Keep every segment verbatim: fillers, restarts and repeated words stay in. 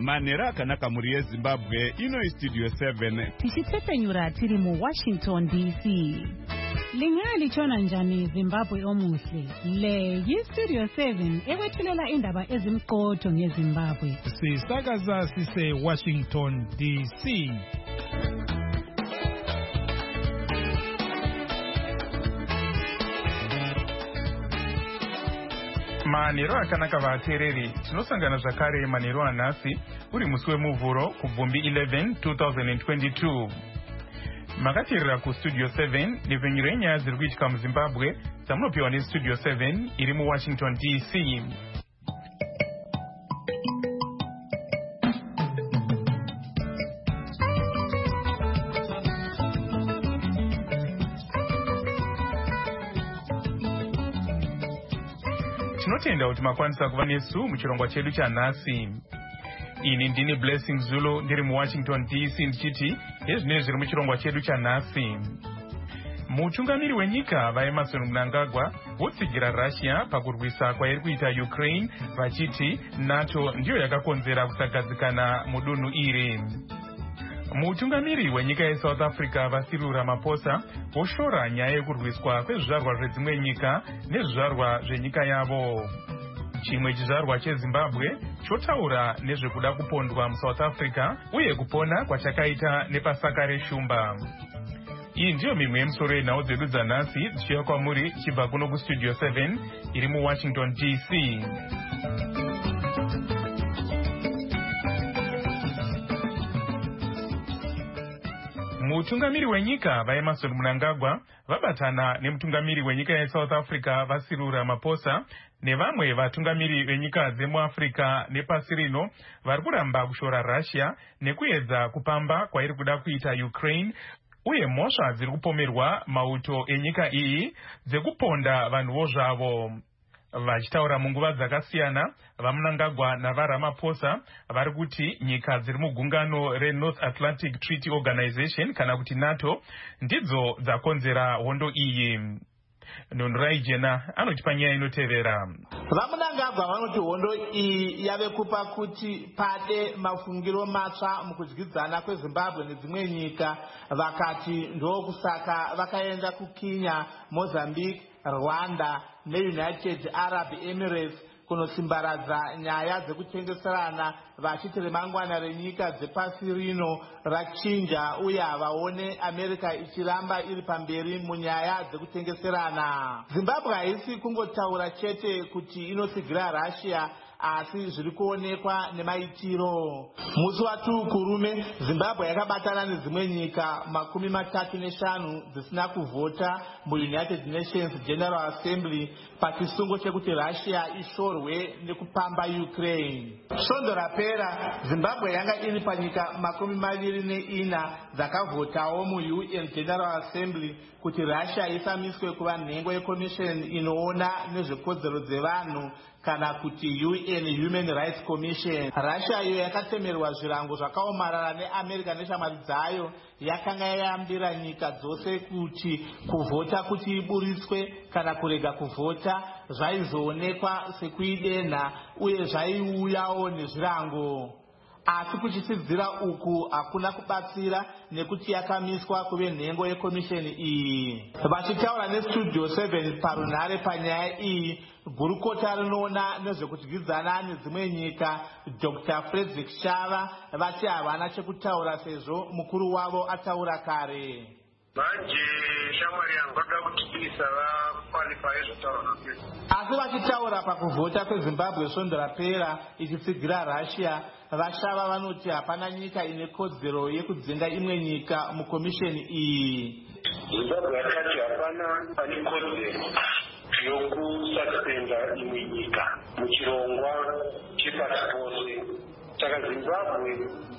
Manera akanaka muri yeZimbabwe ino iStudio seven. Tichitsepenyura tiri mu Washington D C. Lingali chona njani Zimbabwe omuhle. Le yiStudio seven ekwethulela indaba ezimqotho ngeZimbabwe. Sisakaza sise Washington D C. Manero akanaka vatereri tinosangana zvakare manero anhasi uri musi wemuvhuro kubvumbi eleven two thousand twenty-two. Makateerera kuStudio seven nepfenyuro yenyaya dziri kuitika muZimbabwe dzamunopiwa neStudio seven iri muWashington D C. Tinotenda kuti makwanisa kuva nesu muchirongwa chedu chanhasi. Ini ndini Blessing Zulu ndiri muWashington D C ndichiti ezvinenge zviri muchirongwa chedu chanhasi. Mutungamiri wenyika vaEmerson Mnangagwa votsigira Russia pakurwisa kwairi kuita Ukraine vachiti NATO ndiyo yakakonzera kusagadzikana mudunhu iri. Mutungamiri wenyika yeSouth Africa Cyril Ramaphosa voshora nyaya yekurwiswa kwezvizvarwa zvedzimwe nyika nezvizvarwa zvenyika yavo. Chimwe chizvarwa cheZimbabwe chotaura nezvekuda kupondwa muSouth Africa uye kupona kwachakaita nepasaka reshumba. Iyi ndiyo mimwe yemisoro yenhau dzedu dzanhasi dzichiuya kwamuri chibva kuno kuStudio seven iri muWashington D C. Mutungamiri wenyika vaEmerson Mnangagwa vabatana nemutungamiri wenyika yeSouth Africa Cyril Ramaphosa nevamwe vatungamiri venyika dzemuAfrica nepasi rino vari kuramba kushora Russia nekuedza kupamba kwairi kuda kuita Ukraine uye mhosva dziri kupomerwa mauto enyika iyi dzekuponda vanhuvo zvavo. Vachitaura munguva dzakasiyana vaMnangagwa navaRamaphosa vari kuti nyika dziri mugungano reNorth Atlantic Treaty Organization kana kuti NATO ndidzo dzakonzera hondo iyi. Nonrai Jena anotipa nyaya inotevera. VaMnangagwa vanoti hondo iyi yave kupa kuti pade mafungiro matsva mukudyidzana kweZimbabwe nedzimwe nyika, vakati ndokusaka vakaenda kuKenya, Mozambique, Rwanda neUnited Arab Emirates kunosimbaradza nyaya dzekutengeserana vachiti remangwana renyika dzepasi rino rachinja uye havaone America ichiramba iri pamberi munyaya dzekutengeserana. Zimbabwe haisi kungotaura chete kuti inosigira Russia, asi zviri kuonekwa nemaitiro. Musi watu kurume Zimbabwe yakabatana nedzimwe nyika makumi matatu neshanu dzisina kuvhota muUnited Nations General Assembly pachisungo chekuti Russia ishorwe nekupamba Ukraine. Svondo rapera Zimbabwe yanga iri panyika makumi maviri neina dzakavhotawo muUN General Assembly kuti Russia ifamiswe kuva nhengo yeCommission inoona nezvekodzero dzevanhu kana kuti U N Human Rights Commission. Russia iyo yakatemerwa zvirango zvakaomarara neAmerica neshamwari dzayo yakanga yayambira nyika dzose kuti kuvhota kuti iburiswe kana kurega kuvhota zvaizoonekwa sekuidenha uye zvaiuyawo nezvirango. Asi kuchisidzira uku hakuna kubatsira nekuti yakamiswa kuve nhengo yekomisheni iyi. Vachitaura neStudio seven parunhare panyaya iyi, gurukota rinoona nezvekudyidzana nedzimwe nyika Doctor Frederick Shava vati havana chekutaura sezvo mukuru wavo ataura kare. Manje shamwari yangu vada kutikisa vakwalifaye zvotaura napesa. Asi vachitaura pakuvhota kweZimbabwe svondo rapera ichitsigira Russia, Vashava vanoti hapana nyika ine kodzero yekudzinga imwe nyika mukomisheni iyi. Zimbabwe yakati hapana pane kodzero yokusaspenda imwe nyika muchirongwa chepasi pose. Saka Zimbabwe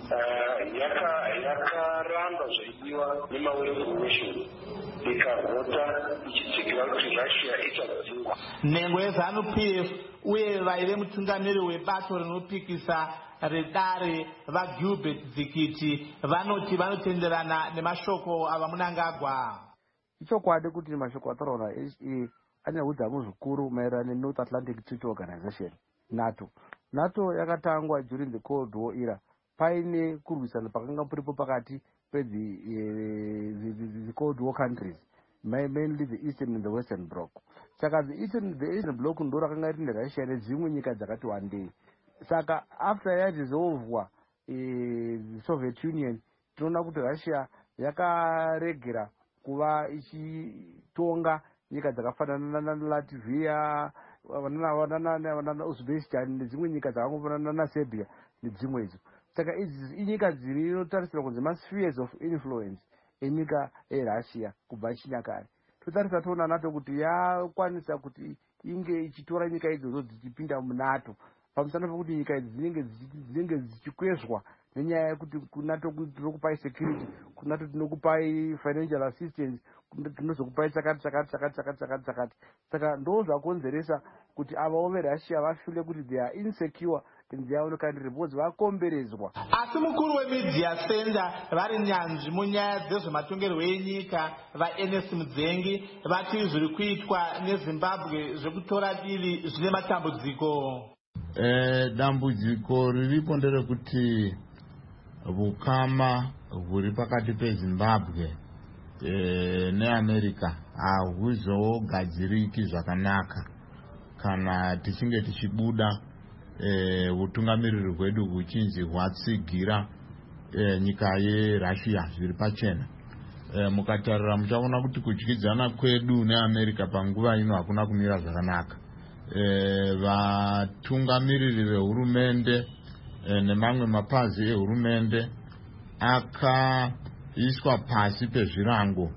yakaramba zvaidiwa nemaWorld Nation ikavhota ichitsigira kuti Russia ichadzingwa. Nhengo yeZANU-P F uye vaive mutungamiri webato rinopikisa redare vaGilbert Dzikiti vanoti vanotenderana nemashoko avaMnangagwa. Ichokwadi kuti mashoko ataura ane udzamu zvikuru maererano neNorth Atlantic Treaty Organization NATO nato yakatangwa during the cold war era paine kurwisana pakanga puripo pakati pedzi cold war countries, mainly the eastern and the western bloc. Saka the eastern the eastern bloc ndo rakanga rine Russia nezvimwe nyika dzakati wandei. Saka after yadissolvwa the Soviet Union, tinoona kuti Russia yakaregera kuva ichitonga nyika dzakafanana naLatvia, Uzbekistan nedzimwe nyika dzakafanana naSerbia nedzimwe idzo. Saka idzi inyika dzinotarisirwa kunzi ma-spheres of influence enyika eRussia kubva chinyakare. Totarisa toona NATO kuti yakwanisa kuti inge ichitora nyika idzodzo dzichipinda muNATO, pamusana pekuti nyika idzi dzinenge dzichikwezwa nenyaya yekuti kuNATO tinokupai security, kuNATO tinokupai financial assistance, tinozokupai chakati chakati chakati chakati chakati chakati. Saka ndo zvakonzeresa kuti ava veRussia vafile kuti they are insecure and they are country because vakomberedzwa. Asi mukuru wemedia center vari nyanzvi munyaya dzezvematongerwo enyika vaN S Mudzengi vati zviri kuitwa neZimbabwe zvekutora divi zvine matambudziko. Eh, dambudziko riripo nderekuti vukama huri pakati peZimbabwe eh, neAmerica hahuzogadziriki zvakanaka kana tichinge tichibuda eh, utungamiriri hwedu huchinzi hwatsigira eh, nyika yeRussia zviri pachena. Eh, mukatarira muchaona kuti kudyidzana kwedu neAmerica panguva ino hakuna kumira zvakanaka. Eh, vatungamiriri vehurumende eh, nemamwe mapazi ehurumende akaiswa pasi pezvirango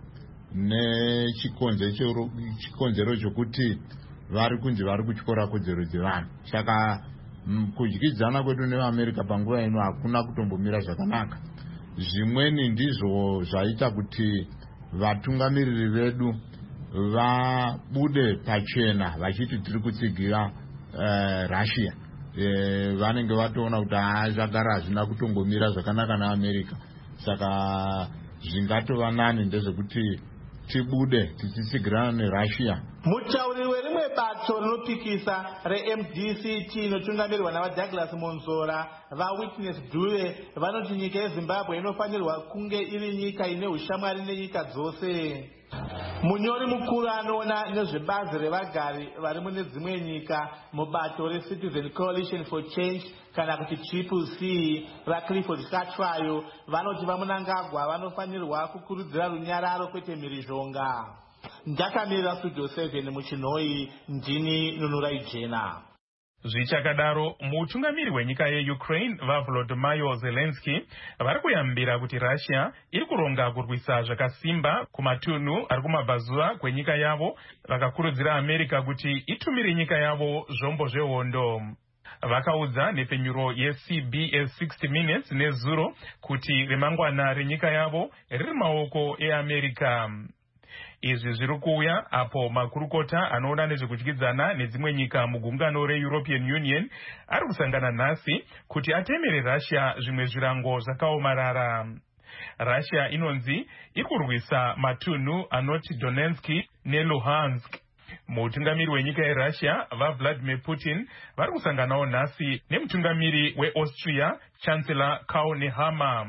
nechikonzero chokuti vari kunzi vari kutyora kodzero dzevanhu. Saka kudyidzana kwedu neAmerica panguva ino hakuna kutombomira zvakanaka. Zvimweni ndizvo zvaita kuti vatungamiriri vedu vabude pachena vachiti tiri kutsigira uh, Russia. E, vanenge vatoona kuti zvagara hazvina kutongomira zvakanaka naAmerica. Saka zvingatova nani ndezvekuti tibude tichitsigirana neRussia. Mutauriri werimwe bato rinopikisa reM D C T inotungamirwa navaDouglas Monzora vaWitness Dube vanoti nyika yeZimbabwe inofanirwa kunge iri nyika ine ushamwari nenyika dzose. Munyori mukuru anoona nezvebazi revagari vari mune dzimwe nyika mubato reCitizen Coalition for Change kana kuti Triple C vaClifford Katwayo vanoti vaMunangagwa vanofanirwa kukurudzira runyararo kwete mhirizhonga. Ndakamirira Studio seven muchinhoi, ndini Nunurai Jena. Zvichakadaro, mutungamiri wenyika yeUkraine vaVolodymyr Zelensky vari kuyambira kuti Russia iri kuronga kurwisa zvakasimba kumatunhu ari kumabvazuva kwenyika yavo, vakakurudzira America kuti itumire nyika yavo zvombo zvehondo. Vakaudza nepfenyuro yeC B S sixty minutes nezuro kuti remangwana renyika yavo riri maoko eAmerica. Izvi zviri kuuya apo makurukota anoona nezvekudyidzana nedzimwe nyika mugungano reEuropean Union ari kusangana nhasi kuti atemere Russia zvimwe zvirango zvakaomarara. Russia inonzi iri kurwisa matunhu anoti Donetsk neLuhansk. Mutungamiri wenyika yeRussia vaVladimir Putin vari kusanganawo nhasi nemutungamiri weAustria Chancellor Karl Nehammer.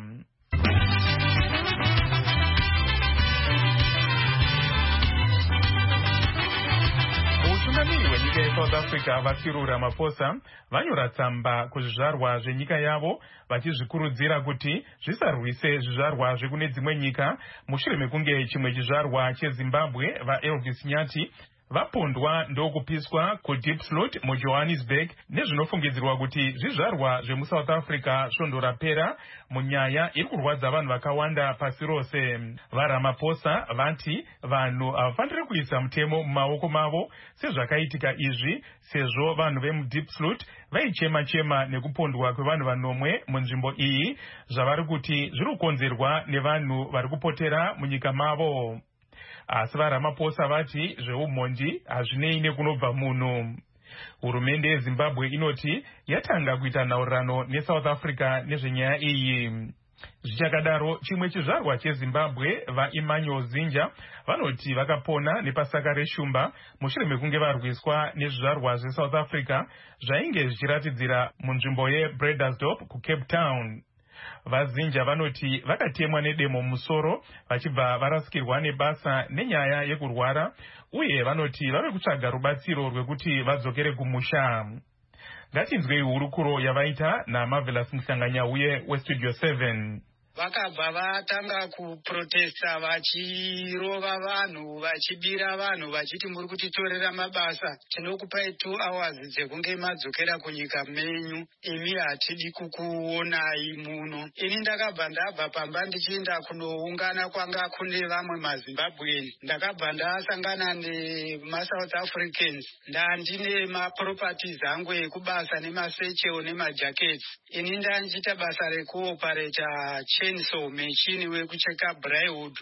Mutungamiri wenyika yeSouth Africa vaCyril Ramaphosa vanyora tsamba kuzvizvarwa zvenyika yavo vachizvikurudzira kuti zvisarwise zvizvarwa zvekune dzimwe nyika mushure mekunge chimwe chizvarwa cheZimbabwe vaElvis Nyati vapondwa ndokupiswa kuDiepsloot muJohannesburg nezvinofungidzirwa kuti zvizvarwa zvemuSouth Africa svondo rapera munyaya iri kurwadza vanhu vakawanda pasi rose. VaRamaphosa vati vanhu havafaniri kuisa mutemo mumaoko mavo sezvakaitika izvi, sezvo vanhu vemuDiepsloot vaichema chema nekupondwa kwevanhu vanomwe munzvimbo iyi zvavari kuti zviri kukonzerwa nevanhu vari kupotera munyika mavo. Asi vaRamaphosa vati zveumhondi hazvinei nekunobva munhu. Hurumende yeZimbabwe inoti yatanga kuita nhaurirano neSouth Africa nezvenyaya iyi. Zvichakadaro chimwe chizvarwa cheZimbabwe vaEmmanuel Zinja vanoti vakapona nepasaka reshumba mushure mekunge varwiswa nezvizvarwa zveSouth Africa zvainge zvichiratidzira munzvimbo yeBredersdorp kuCape Town. VaZinja vanoti vakatemwa nedemo musoro vachibva varasikirwa nebasa nenyaya yekurwara uye vanoti vave kutsvaga rubatsiro rwekuti vadzokere kumusha. Ngatinzwei hurukuro yavaita naMarvelous Mhlanganyauye weStudio seven. Vakabva vatanga kuprotesta vachirova vanhu vachibira vanhu vachiti muri kutitorera mabasa, tinokupai two hours dzekunge madzokera kunyika menyu, imi hatidi kukuonai muno. Ini ndakabva ndabva pamba ndichienda kunoungana kwanga kune vamwe maZimbabweni, ndakabva ndasangana neMasouth Africans, ndandine maproperties angu ekubasa nemasecheo nemajackets. Ini ndandiita basa rekuopareta chainsaw machine wekucheka plywood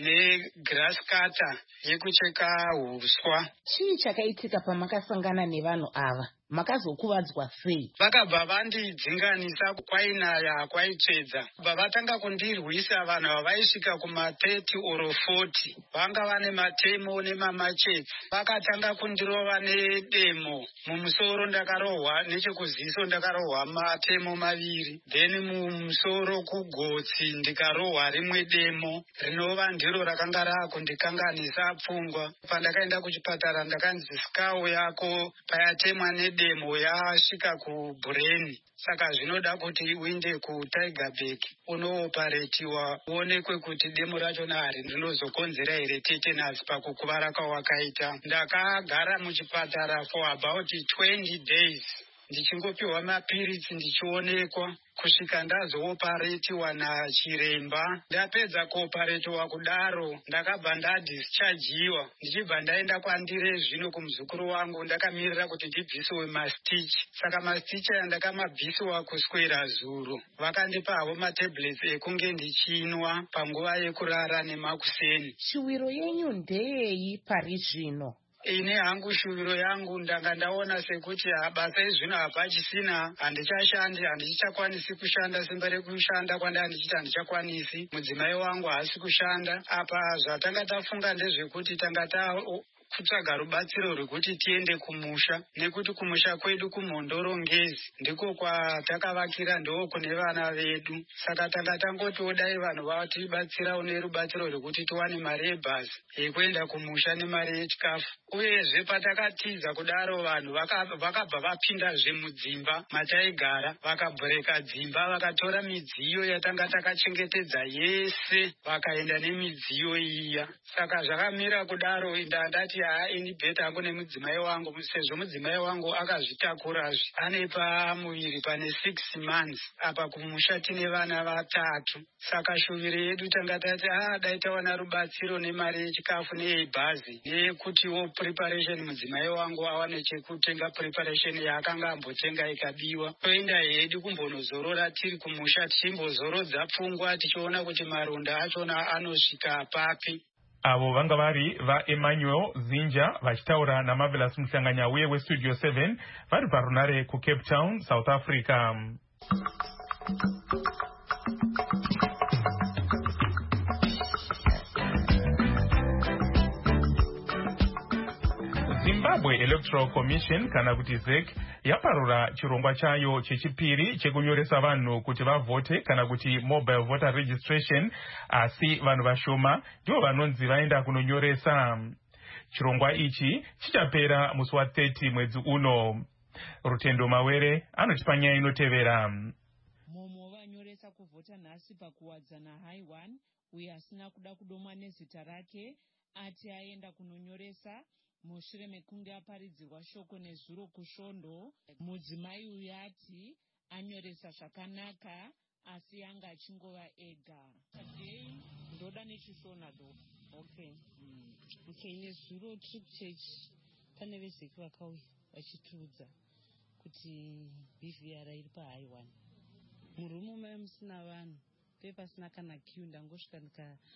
negrass cutter yekucheka huswa. Chii chakaitika pamakasangana nevanhu ava? Makazokuvadzwa sei? Vakabva vandidzinganisa kwainaya kwaitsvedza. Vatanga kundirwisa vanhu vavaisvika kuma thirty or forty. Vanga vane matemo nemamachets. Vakatanga kundirova nedemo. Mumusoro ndakarohwa, nechekuziso ndakarohwa matemo maviri. Then mumusoro kugotsi ndikarohwa rimwe demo. Rinova ndiro rakanga rakundikanganisa pfungwa. Pandakaenda kuchipatara ndakanzi skull yako payatemwa nedemo demo yasvika kubrain, saka zvinoda kuti uinde kuTigerberg unooparetiwa uonekwe kuti demo rachona hari rinozokonzera here tetanus pakukuvara kwawakaita. Ndakagara muchipatara for about twenty days ndichingopiwa mapirisi ndichionekwa kusvika ndazooparetiwa nachiremba. Ndapedza kuoparetiwa kudaro ndakabva ndadischargiwa ndichibva ndaenda kwandire zvino kumuzukuru wangu ndakamirira kuti ndibvisiwe mastitch. Saka mastitch aya ndakamabvisiwa kuswera zuro. Vakandipavo matablets ekunge ndichinwa panguva yekurara nemakuseni. Shuwiro yenyu ndeyei pari zvino? Ine hangu shuviro yangu ndanga ndaona sekuti basa izvino hapachisina, handichashandi, handichakwanisi kushanda simba rekushanda kwanda handichiti handichakwanisi. Mudzimai wangu haasi kushanda. Apa zvatanga tafunga ndezvekuti tanga ta kutsvaga rubatsiro rwekuti tiende kumusha, nekuti kumusha kwedu kumhondorongezi ndiko kwatakavakira ndo kune vana vedu. Saka tanga tangoti odai vanhu vatibatsira une rubatsiro rwekuti tiwane mari yebhasi yekuenda kumusha nemari yechikafu. Uyezve patakatiza kudaro vanhu vakabva vapindazve mudzimba mataigara, vakabhoreka dzimba, vakatora midziyo yatanga takachengetedza yese vakaenda nemidziyo iya. Saka zvakamira kudaro ndandati haa ini bheta hangu nemudzimai wangu, sezvo mudzimai wangu akazvitakurazve ane pamuviri pane six months, apa kumusha tine vana vatatu. Saka shuviro yedu tanga tati haa dai tawana rubatsiro nemari yechikafu neyebhazi neyekutiwo preparation, mudzimai wangu awane chekutenga preparation yaakanga ambotenga ikabiwa. Toenda hedu kumbonozorora tiri kumusha tichimbozorodza pfungwa tichiona kuti maronda achona anosvika papi. Avo vanga vari vaEmmanuel Zinja vachitaura naMarvelous Mhlanganyauye weStudio seven vari parunare kuCape Town, South Africa. Zimbabwe Electoral Commission kana kuti Z E C yaparura chirongwa chayo chechipiri chekunyoresa vanhu kuti vavote kana kuti mobile voter registration, asi vanhu vashoma ndivo vanonzi vaenda kunonyoresa. Chirongwa ichi chichapera musi wa thirty mwedzi uno. Rutendo Mawere anotipa nyaya inotevera. Momo vanyoresa kuvhota nhasi pakuwadzana high one uye asina kuda kudomwa nezita rake ati aenda kunonyoresa mushure mekunge aparidzirwa shoko nezuro kusvondo. Mudzimai uyu ati anyoresa zvakanaka asi anga achingova ega. Today ndoda nechishona do. Okay. Mm. Okay, nezuro trip church pane vezeki vakauya vachitiudza kuti B V R iri pahigh one. Murumu mai musina vanhu, pepasina kana queue, ndangosvika nika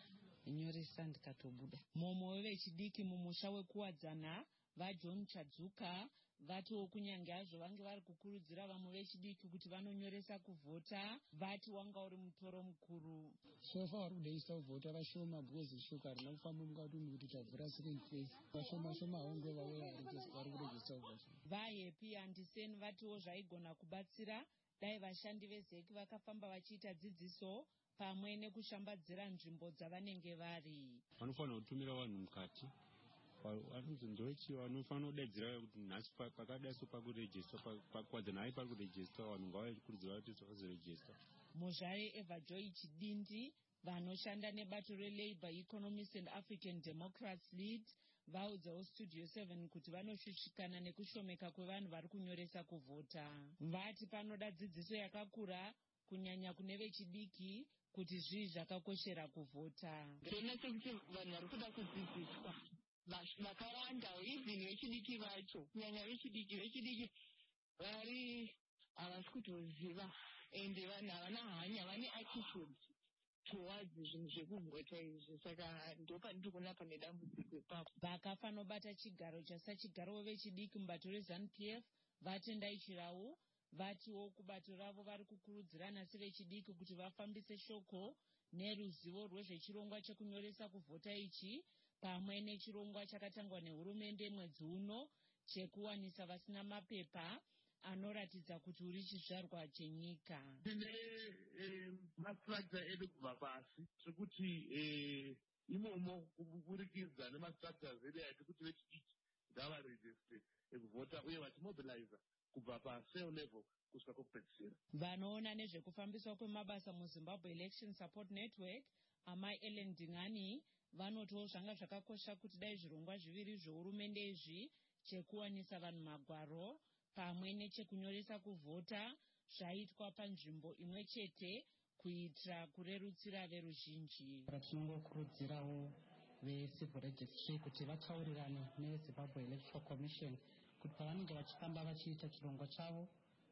nyoresa ndikatobuda. Momwe vechidiki mumusha wekuwadzana vaJohn Chadzuka vatiwo kunyange hazvo vange vari kukurudzira vamwe vechidiki kuti vanonyoresa kuvhota, vati wanga uri mutoro mukuru. So far kudeisa kuvhota vashoma because shuka rina kufamba mukati kuti tabvura second phase. Vashoma shoma hongo vauya vari kurejista kuvhota. VaHappy Andisen vatiwo zvaigona kubatsira dai vashandi vezeki vakafamba vachiita dzidziso pamwe nekushambadzira nzvimbo dzavanenge vari. Vanofanira kutumira vanhu mukati. Vanonzi ndochi vanofanira kudaidzira kuti nhasi pakadai so pakurejista pakuwadzana hai pari kurejista vanhu ngavakurudzirwa kuti vazorejista. Muzvare Eva Joy Chidindi vanoshanda nebato reLabour Economists and African Democrats Lead vaudzawo Studio seven kuti vanoshushikana nekushomeka kwevanhu vari kunyoresa kuvhota. Vati panoda dzidziso yakakura kunyanya kune vechidiki kuti zvii zvakakoshera kuvhota. Ndinoona sekuti vanhu vari kuda kudzidziswa vakawanda even vechidiki vacho kunyanya vechidiki vechidiki vari havasi kutoziva ende vanhu havana hanya vane attitude towards zvinhu zvekuvhota izvi saka ndopandiri kuona pane dambudziko ipapo. Vakafanobata chigaro chasachigaro vechidiki mubato reZANU P F vatendai Chirau vatiwo kubato ravo vari kukurudzirana sevechidiki kuti vafambise shoko neruzivo rwezvechirongwa chekunyoresa kuvhota ichi pamwe nechirongwa chakatangwa nehurumende mwedzi uno chekuwanisa vasina mapepa anoratidza kuti uri chizvarwa chenyika. Tine mastructure edu kubva pasi zvekuti imomo kuburikidza nemastructures edu ati kuti vechidiki ngavaregiste ekuvhota uye vachimobiliza kubva pasale level kusvika kokupedzisira. Vanoona nezvekufambiswa kwemabasa muZimbabwe Election Support Network amai Ellen Dingani vanotiwo zvanga zvakakosha kuti dai zvirongwa zviviri zvehurumende izvi chekuwanisa vanhu magwaro pamwe nechekunyoresa kuvhota zvaitwa panzvimbo imwe chete kuitira kurerutsira veruzhinji. Tinongokurudzirawo vecivil registry kuti vataurirane neZimbabwe Electoral Commission kuti pavanenge vachifamba vachiita chirongwa chavo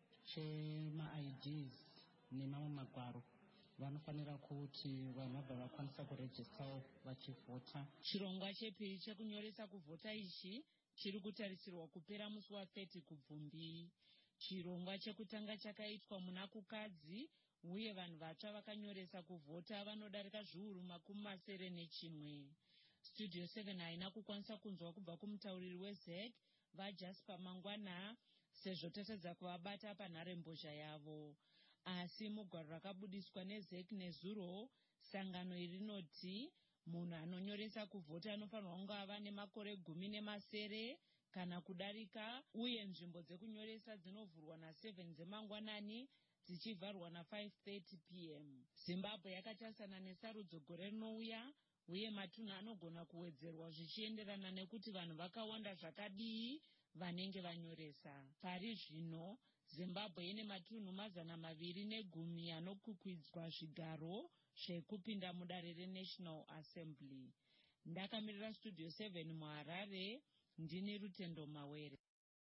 chema-I Ds nemamwe magwaro vanofanira kuti vanhu vabva vakwanisa kurejistawo vachivhota. Chirongwa chepiri chekunyoresa kuvhota ichi chiri kutarisirwa kupera musi wathirty kubvumbi. Chirongwa chekutanga chakaitwa muna kukadzi uye vanhu vatsva vakanyoresa kuvhota vanodarika zviuru makumi masere nechimwe. Studio seven haina kukwanisa kunzwa kubva kumutauriri weZ E C vaJasper Mangwana sezvo tatadza kuvabata panharembozha yavo. Asi mugwaro rakabudiswa neZ E C nezuro sangano iri rinoti munhu anonyoresa kuvhota anofanirwa kunge ava nemakore gumi nemasere kana kudarika uye nzvimbo dzekunyoresa dzinovhurwa naseven dzemangwanani dzichivharwa nafive thirty p m. Zimbabwe yakatasana nesarudzo gore rinouya uye matunhu anogona kuwedzerwa zvichienderana nekuti vanhu vakawanda zvakadii vanenge vanyoresa. Pari zvino Zimbabwe ine matunhu mazana maviri negumi anokukwidzwa zvigaro zvekupinda mudare reNational Assembly. Ndakamirira Studio seven muHarare, ndini Rutendo Mawere.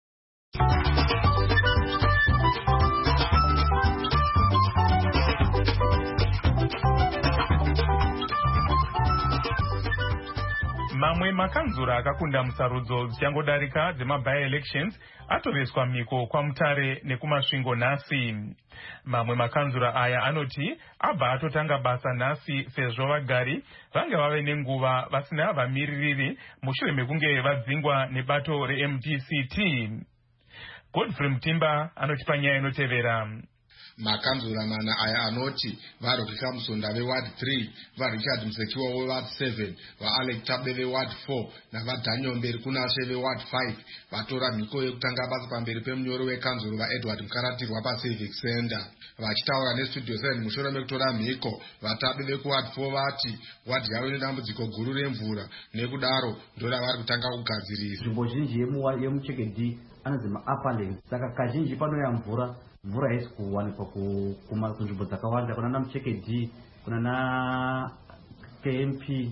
Mamwe makanzura akakunda musarudzo dzichangodarika dzemaby elections atoreswa miko kwaMutare nekumasvingo nhasi. Mamwe makanzura aya anoti abva atotanga basa nhasi sezvo vagari vange vave nenguva vasina vamiririri mushure mekunge vadzingwa nebato reM D C T. Godfrey Mutimba anotipa nyaya inotevera. Makanzura mana aya anoti vaRokika Musonda veWard three, vaRichard Musekiwa veWard seven, vaAlec Tabe veWard four navaDaniel Mberi Kunashe veWard five vatora mhiko yekutanga basa pamberi pemunyori wekanzuro vaEdward Mukaratirwa paCivic Center. Vachitaura neStudio seven mushure mekutora mhiko, vaTabe vekuWard four vati ward yavo ine dambudziko guru remvura nekudaro ndoravari kutanga kugadzirisa. Nzvimbo zhinji yemucheke anonzi maupperlands saka kazhinji panoya mvura mvura haisi kuwanikwa kunzvimbo dzakawanda kuna naMucheke D kuna na K M P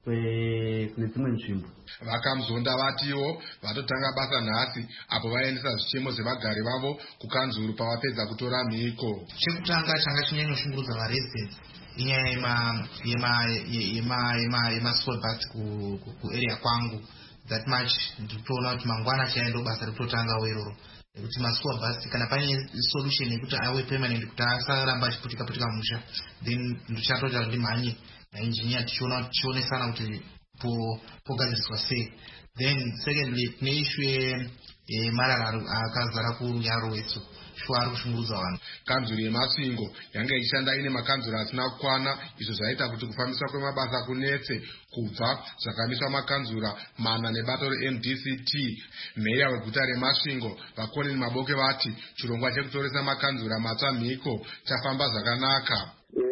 kune dzimwe nzvimbo. Vakamuzonda vatiwo vatotanga basa nhasi apo vaendesa zvichemo zvevagari vavo kukanzuru pavapedza kutora mhiko. Chekutanga changa chinyanyosungurudza varesidents inyaya yemaschool bus kuarea kwangu. That much nditoona kuti mangwana chaendo basa rikutotanga weroro kuti maschool bus kana pane solution yekuti awe permanent kuti asaramba achiputika putika musha, then ndichatota ndimhanye naengineer tichiona tichionesana kuti pogadziriswa sei. Then secondly tine issue yemarara akazara kurunyaro rwetso ari kushungurudza vanhu. Kanzuro yemasvingo yanga ichishanda ine makanzuro asina kukwana, izvo zvaita kuti kufambiswa kwemabasa kunetse kubva zvakamiswa makanzura mana nebato re-M D C T. Meya weguta remasvingo vaColin Maboke vati chirongwa chekutoresa makanzura matsva mhiko chafamba zvakanaka.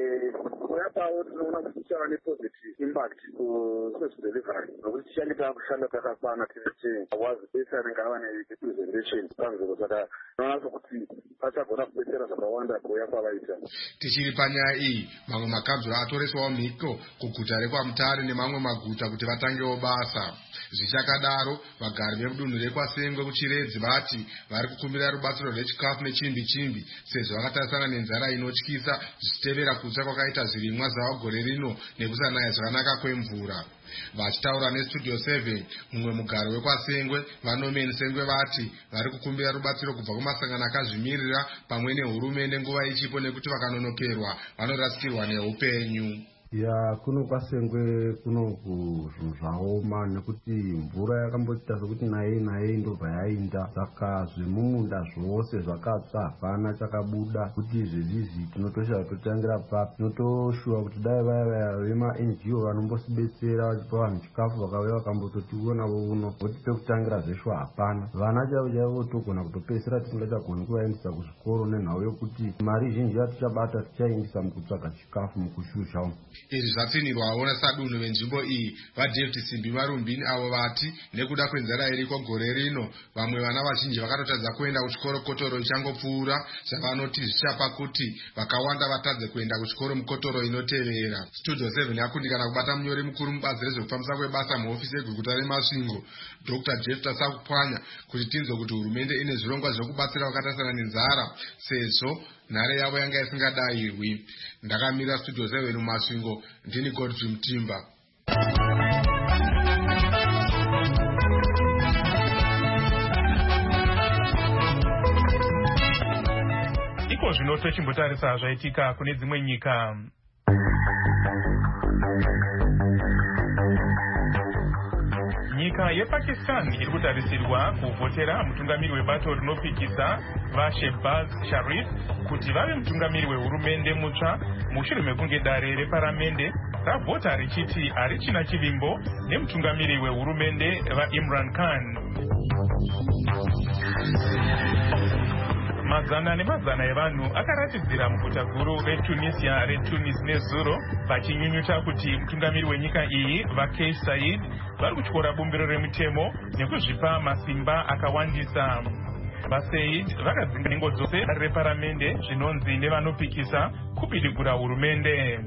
Tichava nepositive impact kuservice nokuti tichange takushanda takakwana tiri wazibesa anenge ava nerepresentation kanzuro, saka tinoona kuti pachagona kubetsera zvakawanda kuuya kwavaita. Tichiri panyaya iyi, mamwe makanzuro atoreswawo mhiko kuguta rekwamutare nemamwe maguta kuti vatangewo basa. Zvichakadaro, vagari vemudunhu rekwasengwe kuchiredzi vati vari kukumbira rubatsiro rwechikafu nechimbi chimbi sezvo vakatarisana nenzara inotyisa zvichitevera kutsa kwakaita zvirimwa zvavo gore rino nekusanaya zvakanaka kwemvura. Vachitaura nestudio seven, mumwe mugaro wekwasengwe vanomeni sengwe vati vari kukumbira rubatsiro kubva kumasangano akazvimirira pamwe nehurumende nguva ichipo nekuti vakanonokerwa vanorasikirwa neupenyu. Ya kuno kwasengwe kuno zvinhu zvaoma nekuti mvura yakamboita sokuti naye naye ndobva yainda, saka zvemumunda zvose zvakatsva hapana chakabuda. Kuti zvezvizvi tinotosha totangira papi, tinotoshuwa kuti dai vaya vema-N G O vanombosibetsera vachipa vanhu chikafu vakauya vakambototiona uno, kuti pekutangira zvesho hapana. Vana chavo chavo togona kutopedzisira tisingachagoni kuvaendesa kuzvikoro nenhau yokuti mari zhinji yatichabata tichaendesa mukutsvaga chikafu mukushusha umu. Izvi zvatsinirwawo nasadunhu venzvimbo iyi vaDavid Simbi Marumbini avo vati nekuda kwenzara iriko gore rino vamwe vana vazhinji vakatotadza kuenda kuchikoro kotoro ichangopfuura, zvavanoti zvichapa kuti vakawanda vatadze kuenda kuchikoro mukotoro inotevera. Studio seven yakundikana kubata munyori mukuru mubazi rezvekufambisa kwebasa muhofisi yeguta remasvingo Doctor Jefta Sakupwanya kuti tinzwe kuti hurumende ine zvirongwa zvekubatsira vakatarisana nenzara sezvo nhare yavo yanga isingadayirwi. Ndakamira Studio seven mumasvingo, ndini Godfrey Mutimba. Iko zvino tochimbotarisa zvaitika kune dzimwe nyika. Nyika yePakistan iri kutarisirwa kuvhotera mutungamiri webato rinopikisa vaShehbaz Sharif kuti vave mutungamiri wehurumende mutsva mushure mekunge dare reparamende ravhota richiti harichina chivimbo nemutungamiri wehurumende vaImran Khan. Mazana nemazana evanhu akaratidzira muguta guru reTunisia reTunis nezuro vachinyunyuta kuti mutungamiri wenyika iyi vaKais Saied vari kutyora bumbiro remutemo nekuzvipa masimba akawandisa. VaSaid vakadzinga nhengo dzose reparamende zvinonzi nevanopikisa kupidigura hurumende.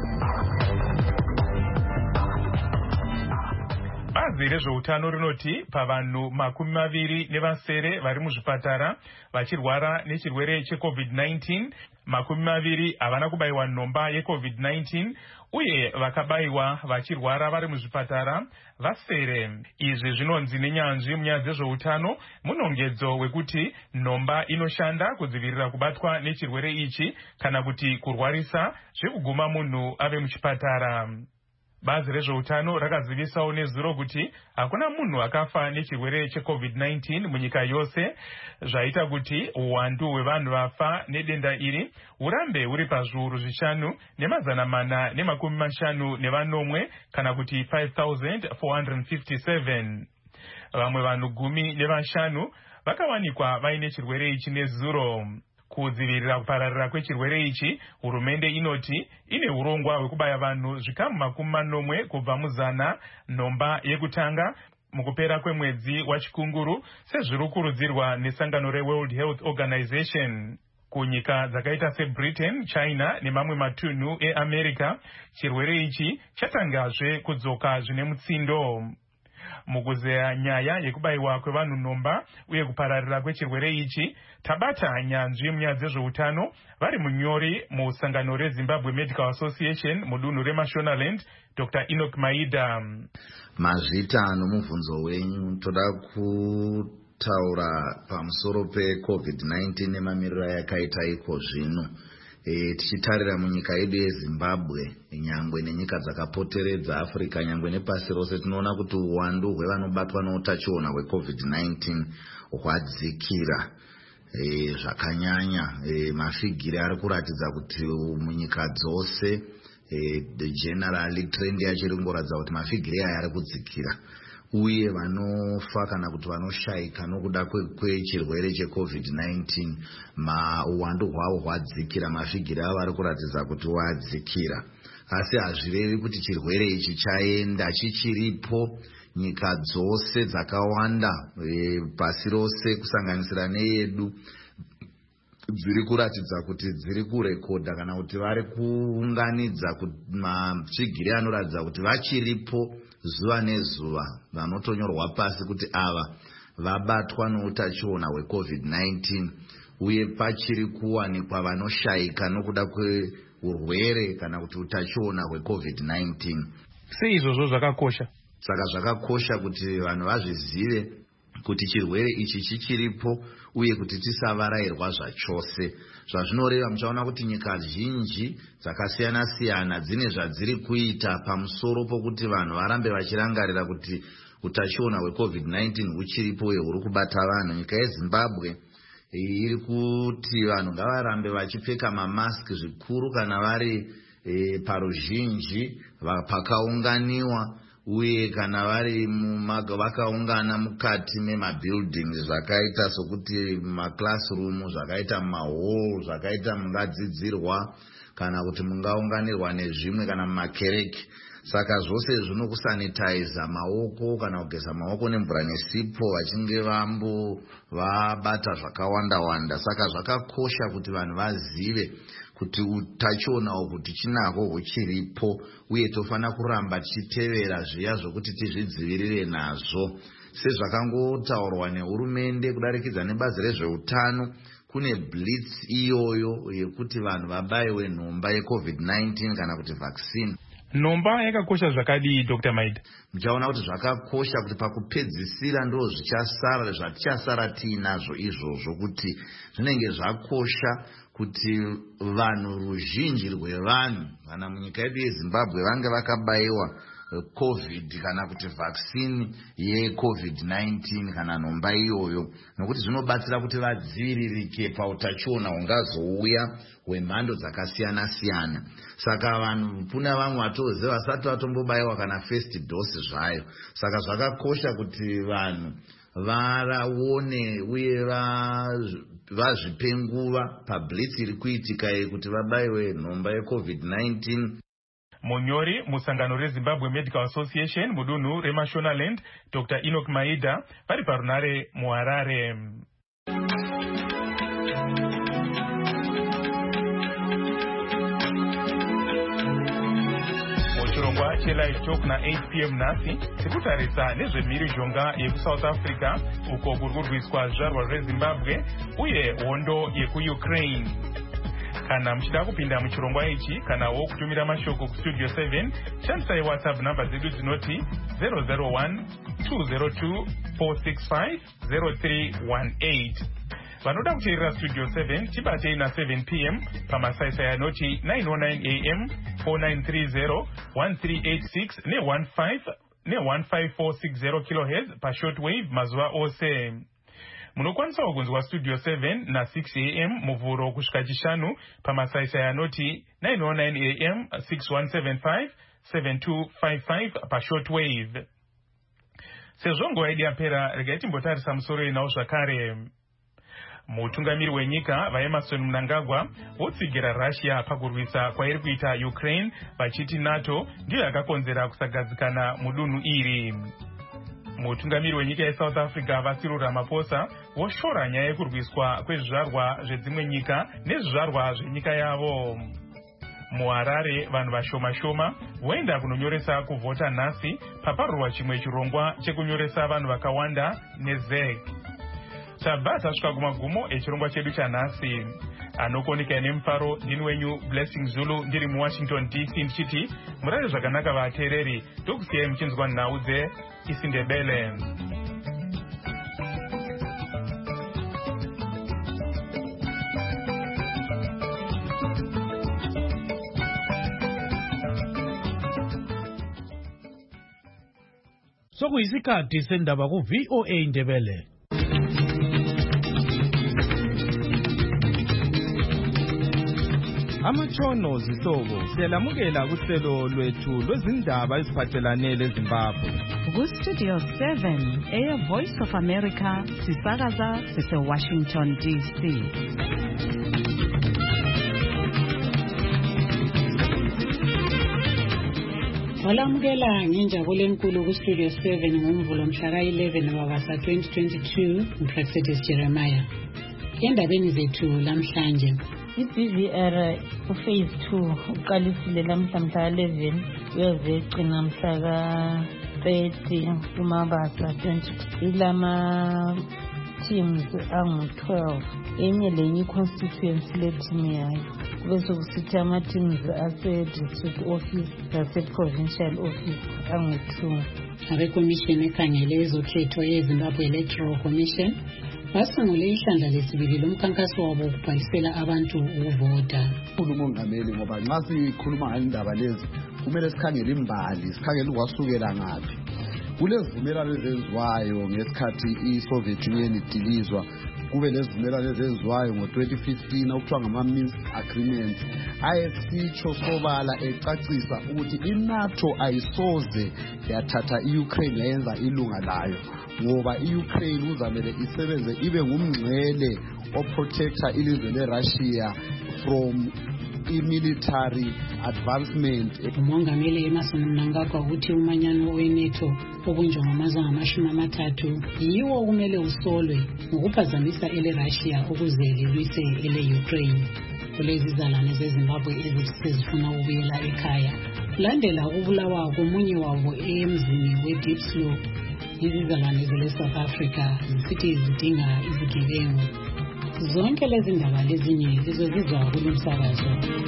Bazi rezveutano rinoti pavanhu makumi maviri nevasere vari muzvipatara vachirwara nechirwere cheCovid nineteen, makumi maviri havana kubayiwa nhomba yeCovid nineteen uye vakabayiwa vachirwara vari muzvipatara vasere. Izvi zvinonzi nenyanzvi munyaya dzezveutano munongedzo wekuti nhomba inoshanda kudzivirira kubatwa nechirwere ichi kana kuti kurwarisa zvekuguma munhu ave muchipatara. Bazi rezveutano rakazivisawo nezuro kuti hakuna munhu akafa nechirwere cheCovid nineteen munyika yose, zvaita kuti uwandu hwevanhu vafa nedenda iri hurambe huri pazviuru zvishanu nemazana mana nemakumi mashanu nevanomwe kana kuti five thousand four hundred fifty-seven. Vamwe vanhu gumi nevashanu vakawanikwa vaine chirwere ichi nezuro. Kudzivirira kupararira kwechirwere ichi, hurumende inoti ine urongwa hwekubaya vanhu zvikamu makumi manomwe kubva muzana nhomba yekutanga mukupera kwemwedzi wachikunguru sezviri kurudzirwa nesangano reWorld Health Organization. kunyika dzakaita seBritain, China nemamwe matunhu eAmerica, chirwere ichi chatangazve kudzoka zvine mutsindo. Mukuzeya nyaya yekubayiwa kwevanhu nhomba uye kupararira kwechirwere ichi, tabata nyanzvi munyaya dzezveutano vari munyori musangano reZimbabwe Medical Association mudunhu reMashonaland, Doctor Enoch Maida. Mazvita nomubvunzo wenyu, toda kutaura pamusoro peCovid nineteen nemamiriro yakaita iko zvino. E, tichitarira munyika yedu yeZimbabwe, nyangwe nenyika dzakapoteredza Africa, nyangwe nepasi rose, tinoona kuti uwandu hwevanobatwa noutachiona hweCovid nineteen hwadzikira e, zvakanyanya. E, mafigiri ari kuratidza kuti munyika dzose e, generally trend yacho iri kungoratidza kuti mafigiri aya ari kudzikira, uye vanofa kana kuti vanoshaika nokuda kwechirwere cheCovid nineteen uwandu hwavo hwadzikira, mafigiri avo ari kuratidza kuti wadzikira. Asi hazvirevi kuti chirwere ichi chaenda, chichiripo. Nyika dzose dzakawanda e, pasi rose kusanganisira neyedu dziri kuratidza kuti dziri kurekodha kana kuti vari kuunganidza mafigiri anoratidza kuti vachiripo zuva nezuva, vanotonyorwa pasi kuti ava vabatwa noutachiona hweCovid nineteen, uye pachiri kuwanikwa vanoshaika nokuda kweurwere kana kuti utachiona hweCovid nineteen. Sei izvozvo zvakakosha? Saka zvakakosha kuti vanhu vazvizive kuti chirwere ichi chichiripo uye kuti tisavarayirwa zvachose. Zvazvinoreva, muchaona kuti nyika zhinji dzakasiyana siyana dzine zvadziri kuita pamusoro pokuti vanhu varambe vachirangarira kuti utachiona hweCovid nineteen huchiripo uye huri kubata vanhu. Nyika yeZimbabwe iri kuti vanhu ngavarambe vachipfeka mamaski zvikuru kana vari e, paruzhinji pakaunganiwa, uye kana vari vakaungana mukati memabuildings zvakaita sokuti maclassroom, zvakaita mahall, zvakaita mungadzidzirwa kana kuti mungaunganirwa nezvimwe kana mumakereke. Saka zvose zvino kusanitiza maoko kana kugeza maoko nemvura nesipo vachinge vambo vabata zvakawanda wanda. Saka zvakakosha kuti vanhu vazive kuti utachiona uhu tichinahwo huchiripo, uye tofana kuramba tichitevera zviya zvokuti tizvidzivirire nazvo. Sezvakangotaurwa nehurumende kudarikidza nebazi rezveutano, kune blitz iyoyo yekuti vanhu vabayiwe nhomba yeCovid nineteen kana kuti vaccine. Nhomba yakakosha zvakadii, Doctor Maida? Muchaona kuti zvakakosha kuti pakupedzisira ndo zvichasara zvatichasara tiinazvo izvozvo, kuti zvinenge zvakosha kuti vanhu ruzhinji rwevanhu kana munyika yedu yeZimbabwe vange vakabayiwa COVID kana kuti vaccine yeCovid nineteen kana nhomba iyoyo, nokuti zvinobatsira kuti vadziviririke pautachiona hungazouya hwemhando dzakasiyana siyana. Saka vanhu kuna vamwe vatoziva vasati vatombobayiwa kana first dose zvayo. Saka zvakakosha kuti vanhu varaone uye vazvipe nguva pablitz iri kuitika kuti vabayiwe nhomba yeCovid nineteen. Munyori musangano reZimbabwe Medical Association mudunhu reMashonaland, Doctor Enoch Maida, vari parunare muHarare. Muchirongwa chelive talk na eight p m nhasi tikutarisa nezvemhirizhonga yekuSouth Africa uko kuri kurwiswa zvarwa reZimbabwe uye hondo yekuUkraine. Kana muchida kupinda muchirongwa ichi kanawo kutumira mashoko kustudio seven, shandisai WhatsApp namba dzedu dzinoti zero zero one two zero two four six five zero three one eight. Vanoda kuteerera Studio seven tibatei na seven p m pamasaisai anoti nine oh nine a m four nine three zero one three eight six ne one five ne one five four six zero kilohertz pashortwave mazuva ose. Munokwanisa kunzwa Studio seven na six a m muvhuro kusvika chishanu pamasaisai anoti nine oh nine a m six one seven five seven two five five pashortwave. Sezvo nguva yedu yapera, regai timbotarisa musoro inawo zvakare. Mutungamiri wenyika vaEmmerson Mnangagwa votsigira Russia pakurwisa kwairi kuita Ukraine vachiti NATO ndiyo yakakonzera kusagadzikana mudunhu iri. mutungamiri wenyika yeSouth Africa Cyril Ramaphosa voshora nyaya yekurwiswa kwezvizvarwa zvedzimwe nyika nezvizvarwa zvenyika yavo. muHarare vanhu vashoma shoma voenda kunonyoresa kuvhota nhasi paparurwa chimwe chirongwa chekunyoresa vanhu vakawanda nezek. tabva tasvika kumagumo echirongwa chedu chanhasi. anokoneka nemufaro ndini wenyu Blessing Zulu ndiri muWashington D C ndichiti murare zvakanaka vateereri, tokusiyai muchinzwa nhau dzeIsindebele. Sokuyisikhathi sendaba ku V O A Indebele. Amatshono zihlobo siyalamukela kuhlelo lwethu lwezindaba eziphathelane leZimbabwe. Ku-Studio seven, Air Voice of America, sisakaza sise-Washington D C. Walamukela ngenjabulo enkulu ku-Studio seven ngomvulo mhla eleven Mabasa twenty twenty-two, uProfetis Jeremiah. Endabeni zethu lamhlanje, I-B V R uphase two uqalisile lamhla mhla eleven uyoze egcina mhla ka thirty kuMabasa twenty. Ilama teams angu twelve, enye lenye i-constituency le-team yayo. Kube sokusithi ama-teams ase-district office lase-provincial office angu two. Abekomishini ekhangele ezokhetho yeZimbabwe Electoral Commission basungule ihlandla lesibili lomkhankaso wabo ukubhalisela abantu ukuvota. Umongameli ngoba nxa sikhuluma ngalindaba lezi kumele sikhangele imbali, sikhangele ukwasukela ngaphi. Kulezivumelwano ezenziwayo ngesikhathi iSoviet Union idilizwa, kube lezivumelwano ezenziwayo ngo twenty fifteen okuthiwa ngama-Minsk agreements ayesitsho sobala ecacisa ukuthi iNATO ayisoze yathatha i-Ukraine yayenza ilunga layo, ngoba i-Ukraine uzamele isebenze ibe ngumngcele oprotector ilizwe leRussia from i-military advancement. Umongameli Emmerson Mnangagwa uthi umanyano weNATO obunjwa ngamazwe ngamashumi amathathu yiwo okumele usolwe ngokuphazamisa ele-Russia ukuze lilwise ele-Ukraine. Kulezi zalane zeZimbabwe ezithi sezifuna ukubuyela ekhaya kulandela ukubulawa komunye wabo emzini weDiepslow. Izizalwane zele-South Africa zisithi zidinga izigebengu. Zonke lezi ndaba lezinye lizozizwa kulo msakazo.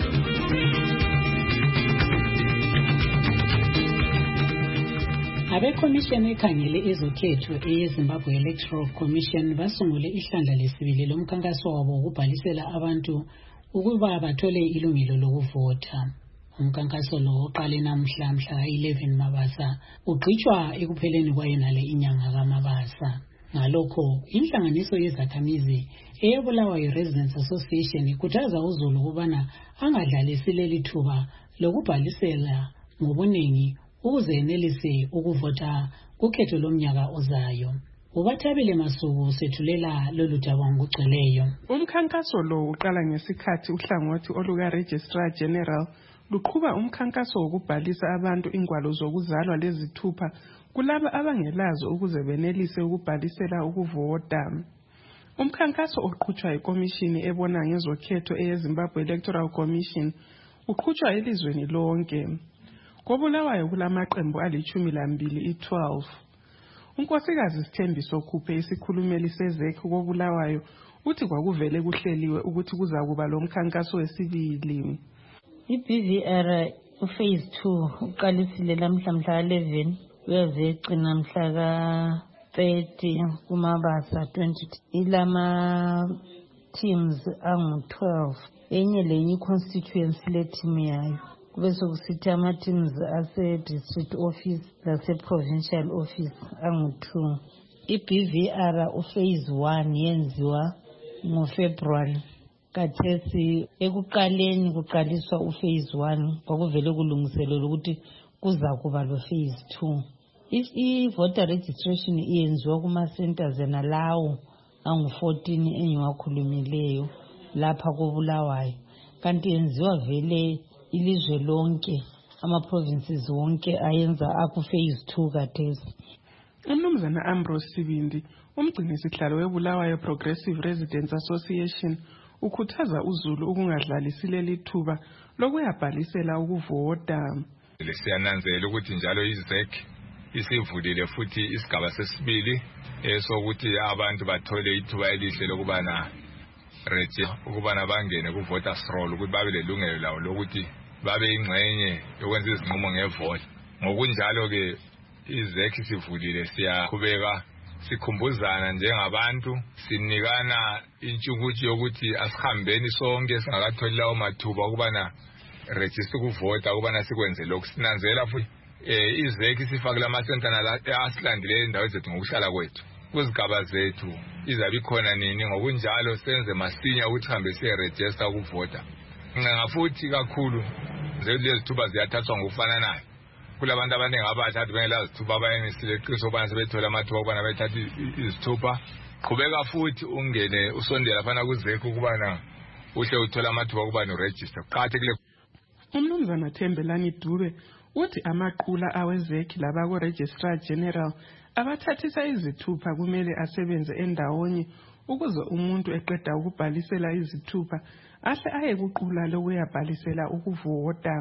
Abekomishini ekhangele ezokhetho eyeZimbabwe Electoral Commission basungule ihlandla lesibili lomkhankaso wabo ukubhalisela abantu ukuba bathole ilungelo lokuvota. Umkhankaso lo uqale namhla mhla eleven Mabasa ugqitshwa ekupheleni kwayenale inyanga kaMabasa. Ngalokho inhlanganiso yezakhamizi eyebulawayo Residents Association ikhuthaza uZulu ukubana angadlalisi leli thuba lokubhalisela ngobuningi ukuze enelise ukuvota kukhetho lomnyaka ozayo. Ubathabile Masuku sethulela lolu daba ngokugcweleyo. Umkhankaso lo uqala ngesikhathi uhlangothi oluka Registrar General luqhuba umkhankaso wokubhalisa abantu ingwalo zokuzalwa lezithupha kulabo abangelazo ukuze benelise ukubhalisela ukuvota. Umkhankaso oqhutshwa ikomishini ebona ngezokhetho eyeZimbabwe Electoral Commission uqhutshwa elizweni lonke. Kobulawayo kulamaqembu alichumi lambili i-twelve. Unkosikazi Sithembiso Khuphe isikhulumeli sezek kobulawayo uthi kwakuvele kuhleliwe ukuthi kuza kuba lo mkhankaso wesibili. I-B V R uphase two uqalisile lamhla mhla eleven uyoze egcina mhla ka thirty kuMabasa twenty. Ilama teams angu twelve, enye lenye i-constituency le-team yayo. Kube sokusithi ama-teams ase-district office lase-provincial office angu two. I-B V R uphase one yenziwa ngoFebruary. Kathesi ekuqaleni kuqaliswa uphase one kwakuvele kulungiselwe ukuthi kuza kuba lo phase two. I-voter registration iyenziwa kuma-centers enalawo angu fourteen engiwakhulumileyo lapha kobulawayo, kanti yenziwa vele ilizwe lonke, ama-provinces wonke ayenza aku phase two kathesi. Umnumzana Ambrose Sibindi, umgcinisihlalo weBulawayo Progressive Residents Association, ukhuthaza uZulu ukungadlalisi leli thuba lokuyabhalisela ukuvota. Siyananzela ukuthi njalo iZEC isivulile futhi isigaba sesibili esokuthi abantu bathole ithuba elihle lokubana register ukubana bangene ku voters roll ukuthi babe lelungelo lawo lokuthi babe ingxenye yokwenza izinqumo ngevoti. Ngokunjalo ke iZEC sivulile siyaqhubeka sikhumbuzana njengabantu sinikana intshukuthi yokuthi asihambeni sonke singakatholi lawo mathuba ukubana register ukuvota ukubana sikwenze lokhu. Sinanzela futhi eh iZEC sifake lama center nala asilandile indawo zethu ngokuhlala kwethu kuzigaba zethu izabe ikhona nini. Ngokunjalo senze masinya ukuthi hambe siye register ukuvota. Nginga futhi kakhulu lezi thuba ziyathathwa ngokufananayo. Kulabantu abaningi abathathu bengela zithuba bayenisileqiso bana sebethola amathuba ukubana bethatha izithuba. Qhubeka futhi ungene usondela fana kuZEC ukubana uhle uthola amathuba ukubana uregister. Qhathekile. Umnumzana Thembelani Dube uthi amaqula aweZEC laba ku Registrar General abathathisa izithupha kumele asebenze endawonye ukuze umuntu eqeda ukubhalisela izithupha ahle aye kuqula lokuyabhalisela ukuvota.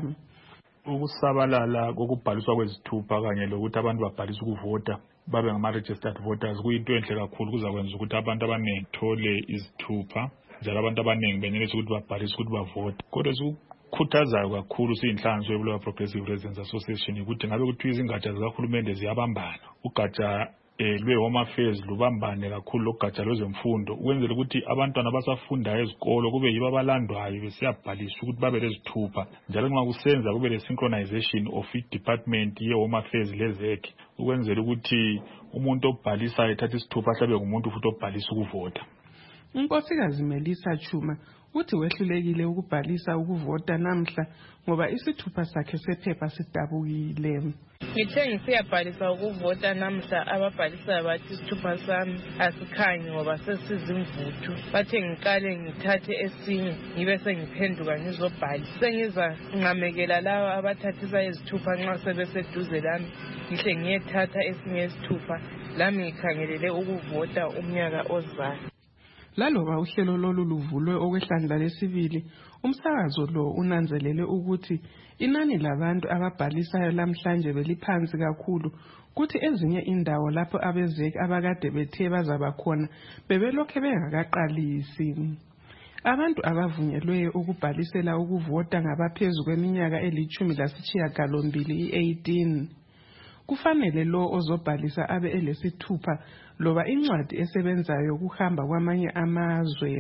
Ukusabalala kokubhaliswa kwezithupha kanye lokuthi abantu babhalise ukuvota babe ngama-registered voters kuyinto enhle kakhulu kuzakwenza ukuthi abantu abaningi thole izithupha njalo abantu abaningi benelise ukuthi babhalise ukuthi bavote. Kodwa sikukhuthazayo kakhulu siyinhlanganiso yeBulawayo Progressive Residents Association ukuthi ngabe kuthiwa izingatsha zikahulumende ziyabambana, ugatsha eh lwe-Home Affairs lubambane kakhulu logatsha lwezemfundo ukwenzela ukuthi abantwana basafundayo ezikolo kube yibo abalandwayo besiyabhalisa ukuthi babe lezithupha. Njalo nxa kusenza kube le synchronization of i-department ye-Home Affairs leZEC ukwenzela ukuthi umuntu obhalisa ethatha isithupha ahlabe ngumuntu futhi obhalisa ukuvota. Unkosikazi Melissa Chuma uthi wehlulekile ukubhalisa ukuvota namhla ngoba isithupha sakhe sephepha sidabukile. Ngithe ngisiyabhalisa ukuvota namhla ababhalisayo bathi isithupha sami asikhanyi ngoba sesizimvuthu. Bathe ngiqale ngithathe esinye ngibe sengiphenduka ngizobhalisa. Sengiza nqamekela lawa abathathisa izithupha nxa sebeseduze lami ngihle ngiyethatha esinye isithupha lami ngikhangelele ukuvota umnyaka ozayo. Laloba uhlelo lolu luvulwe okwehlandla lesibili, umsakazo lo unanzelele ukuthi inani labantu ababhalisayo lamhlanje beliphansi kakhulu, kuthi ezinye indawo lapho abeZEC abakade bethe bazaba khona bebelokhe bengakaqalisi. Abantu abavunyelwe ukubhalisela ukuvota ngabaphezu kweminyaka elithumi lasitshiyagalombili i-eighteen. Kufanele lo ozobhalisa abe elesithupha loba incwadi esebenzayo kuhamba kwamanye amazwe.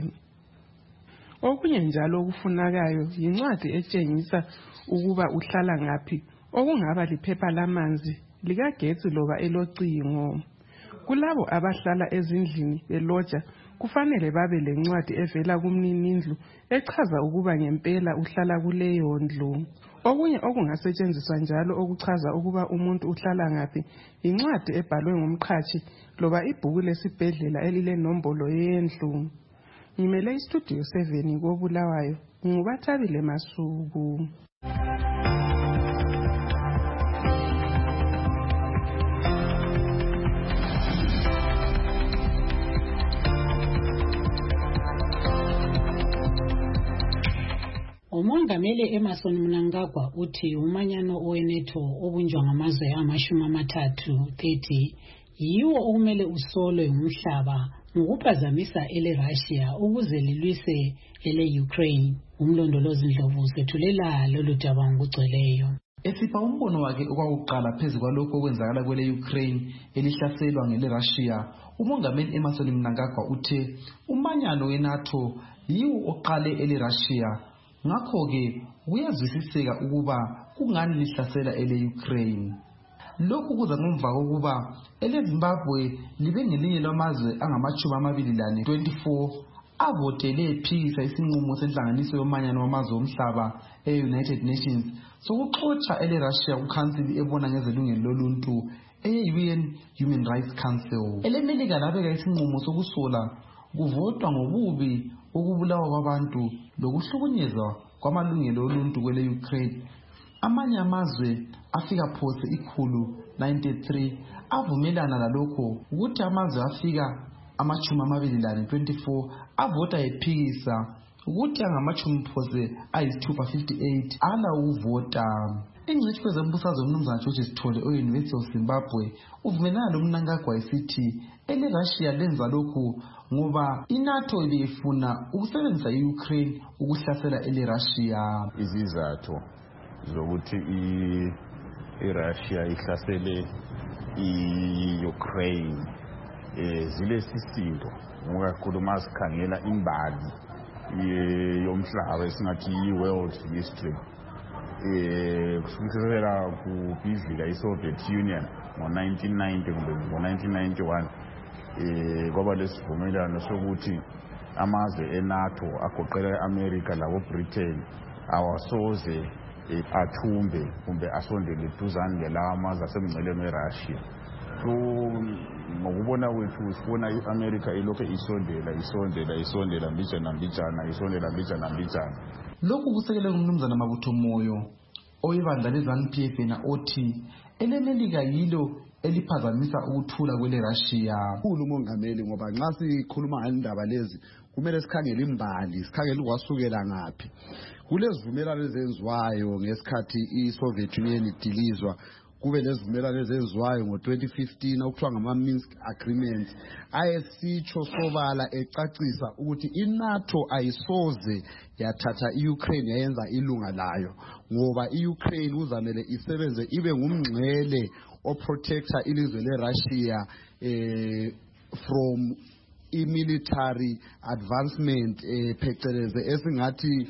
Okunye njalo okufunakayo yincwadi etshengisa ukuba uhlala ngaphi, okungaba liphepha lamanzi, likagetsi loba elocingo. Kulabo abahlala ezindlini beloja kufanele babe lencwadi evela kumninindlu echaza ukuba ngempela uhlala kuleyo ndlu. Okunye okungasetshenziswa njalo okuchaza ukuba umuntu uhlala ngaphi incwadi ebhalwe ngumqhashi loba ibhuku lesibhedlela elilenombolo yendlu. Ngimele istudio seven koBulawayo, nginguBathabile Masuku. Umongameli Emerson Mnangagwa uthi umanyano oweNATO obunjwa ngamazwe amashumi amathathu thirty yiwo okumele usolwe umhlaba ngokuphazamisa ele Russia ukuze lilwise ele Ukraine. Umlondolozi Ndlovu sethulela lolu daba ngokugcweleyo. Esipha umbono wakhe okwakuqala phezu kwalokho okwenzakala kwele Ukraine elihlaselwa ngele Russia, umongameli Emerson Mnangagwa uthe umanyano weNATO yiwo oqale ele Russia. Ngakho-ke kuyazwisiseka ukuba kungani lihlasela ele Ukraine. Lokhu kuza ngemva kokuba ele Zimbabwe libe ngelinye lamazwe angamachumi amabili lane twenty-four avotele phikisa isinqumo senhlanganiso yomanyano wamazwe omhlaba e-United Nations sokuxotsha ele Russia kuKhansili ebona ngezelungelo loluntu e-U N Human Rights Council. Ele Melika labeka isinqumo sokusola kuvotwa ngobubi ukubulawa kwabantu lokuhlukunyezwa kwamalungelo oluntu kwele Ukraine. Amanye amazwe afika phose ikhulu ninety-three avumelana lalokho ukuthi amazwe afika amachumi amabili lane twenty-four avota ephikisa ukuthi angamachumi phose ayisithupha fifty-eight ala uvota. Ingcitshi kwezembusazwe umnumzana George Sithole e-University of Zimbabwe uvumelana lomnankagwa esithi ele Russia lenza lokhu ngoba iNATO ibifuna ukusebenzisa iUkraine ukuhlasela ele Russia. Izizathu zokuthi iRussia ihlasele iUkraine eh zile sisindo ngoba kakhulu sikhangela imbali yomhlaba esingathi i-world history eh kusukela kubhidlika iSoviet Union ngo nineteen ninety kumbe ngo nineteen ninety-one eh kwaba lesivumelano sokuthi amazwe eNATO agoqela iAmerica labo Britain awasoze athumbe kumbe asondele duzane ngelawa amazwe asemngceleni weRussia. So ngokubona kwethu sifuna iAmerica ilokho isondela isondela isondela mbijana mbijana isondela mbijana mbijana. Lokhu kusekele umnumzana Mabutho Moyo oyibandla leZANU P F na othi elemelika yilo eliphazamisa ukuthula kwele Russia. Kukhulu mongameli ngoba nxa sikhuluma ngalindaba lezi kumele sikhangele imbali sikhangele ukwasukela ngaphi. Kulezivumelano ezenziwayo ngesikhathi iSoviet Union idilizwa kube lezivumelano ezenziwayo ngo twenty fifteen okuthiwa ngama-Minsk agreements ayesitsho sobala ecacisa ukuthi iNATO ayisoze yathatha iUkraine yayenza ilunga layo ngoba iUkraine kuzamele isebenze ibe ngumngcele oprotector ilizwe leRussia eh, from i-military advancement eh, pheceleze esingathi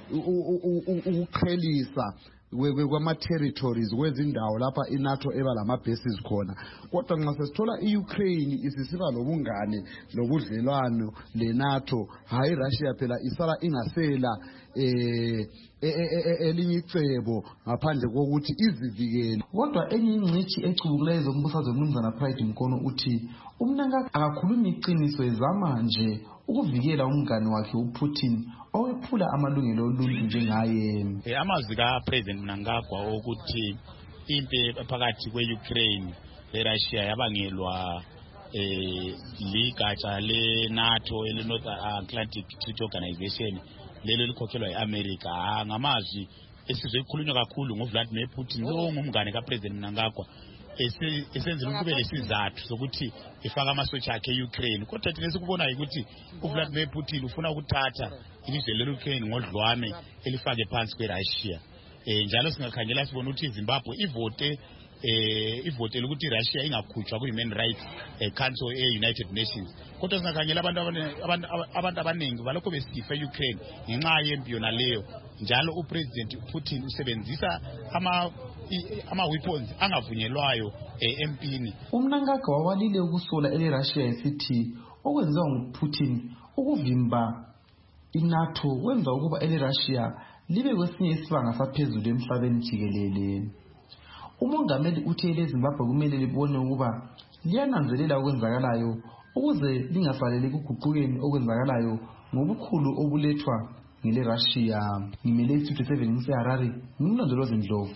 ukuqhelisa kwama-territories kwezindawo lapha iNATO eba lama-bases khona. Kodwa nxa sesithola iUkraine isisiba lobungane lobudlelwano leNATO, hayi iRussia phela isala ingasela eh elinye icebo ngaphandle kokuthi izivikele. Kodwa enye ingcitshi ecubukileyo zombusazwe umnumzana Pride Mkono uthi umnankagwa akakhulumi iqiniso ezama nje ukuvikela umngane wakhe uPutin owephula amalungelo oluntu njengaye. Eh amazwi kaPresident Mnangagwa ukuthi impi phakathi kweUkraine leRussia yabangelwa eh ligatsha leNATO ele-North Atlantic Treaty Organization lelo likhokhelwa eAmerica. Ngamazwi esizwe ikhulunywa kakhulu ngoVladimir Putin lo ngumngane kaPresident Mnangagwa esenzela ukube lesizathu sokuthi ifaka amasotsha akhe eUkraine. Kodwa thina sikubona ukuthi uVladimir Putin ufuna ukuthatha ilizwe leUkraine ngodlwane elifake phansi kweRussia. Eh njalo singakhangela sibona ukuthi iZimbabwe ivote eh ivotela ukuthi iRussia ingakhutshwa ku-Human Rights Council e-United Nations. Kodwa singakhangela abantu abantu abantu abaningi balokho besifa eUkraine ngenxa yempi yona leyo. Njalo uPresident Putin usebenzisa ama ama weapons angavunyelwayo empini. Umnankagwa wawalile ukusola ele-Russia esithi okwenziwa nguPutin ukuvimba iNATO wenza ukuba ele-Russia libe kwesinye isibanga saphezulu emhlabeni jikelele. Umongameli uthi eleZimbabwe kumele libone ukuba liyananzelela okwenzakalayo ukuze lingasaleli kuguqukeni okwenzakalayo ngobukhulu obulethwa ngele-Russia. Ngimele isithuthi seven ngiseHarare, ngimlondolozi Ndlovu.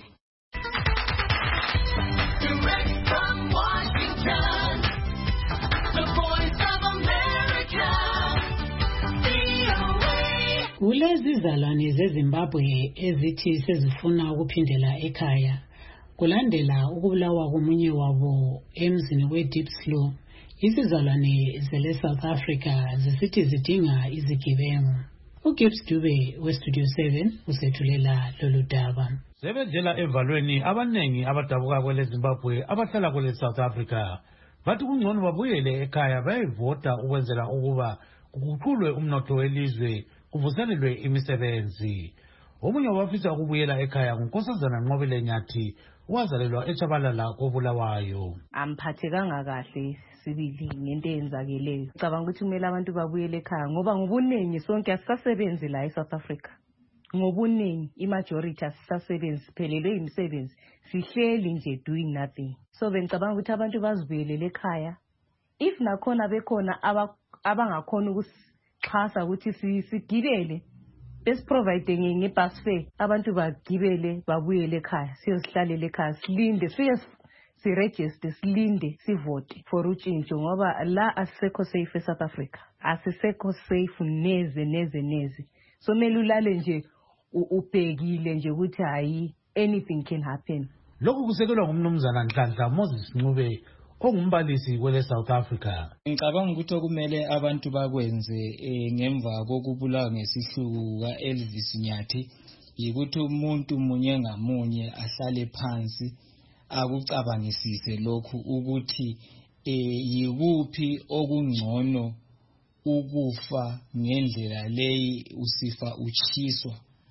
Direct from Washington, the voice of America, V O A. Kulezi izalwane zeZimbabwe ezithi sezifuna ukuphindela ekhaya kulandela ukubulawa komunye wabo emzini weDeep Slough. Izizalwane zele South Africa zisithi zidinga izigebengu. uGibbs Dube weStudio seven usethulela lolu daba. Sebenzela evalweni abanengi abadabuka kwele Zimbabwe abahlala kwele South Africa bathi kungcono babuyele ekhaya bayivota ukwenzela ukuba kukhululwe umnotho welizwe kuvuselelwe imisebenzi. Omunye wabafisa ukubuyela ekhaya nguNkosazana Nqobele Nyathi wazalelwa eChabalala koBulawayo. Amphathekanga kahle sibili ngento eyenzakeleyo. Ngicabanga ukuthi kumele abantu babuyele ekhaya ngoba ngobuningi sonke asisasebenzi la eSouth Africa. Ngobuningi imajority asisasebenzi siphelelwe imisebenzi sihleli nje doing nothing. So bengicabanga ukuthi abantu bazibuyelele ekhaya. If nakhona bekhona abangakhona ukusixhasa ukuthi sigibele besiprovide ngebus fare abantu bagibele babuyele ekhaya siyozihlalela ekhaya silinde sifike siregister silinde sivote for utshintsho ngoba la asisekho safe eSouth Africa, asisekho safe neze neze neze. So mele ulale nje ubhekile nje ukuthi hayi anything can happen. Lokhu kusekelwa ngumnumzana Nhlanhla Moses Ncube ongumbalisi kwele South Africa. Ngicabanga ukuthi okumele abantu bakwenze ngemva kokubulawa ngesihluku ka Elvis Nyathi yikuthi umuntu munye ngamunye ahlale phansi akucabangisise lokhu ukuthi yikuphi okungcono ukufa ngendlela leyi usifa uchiswa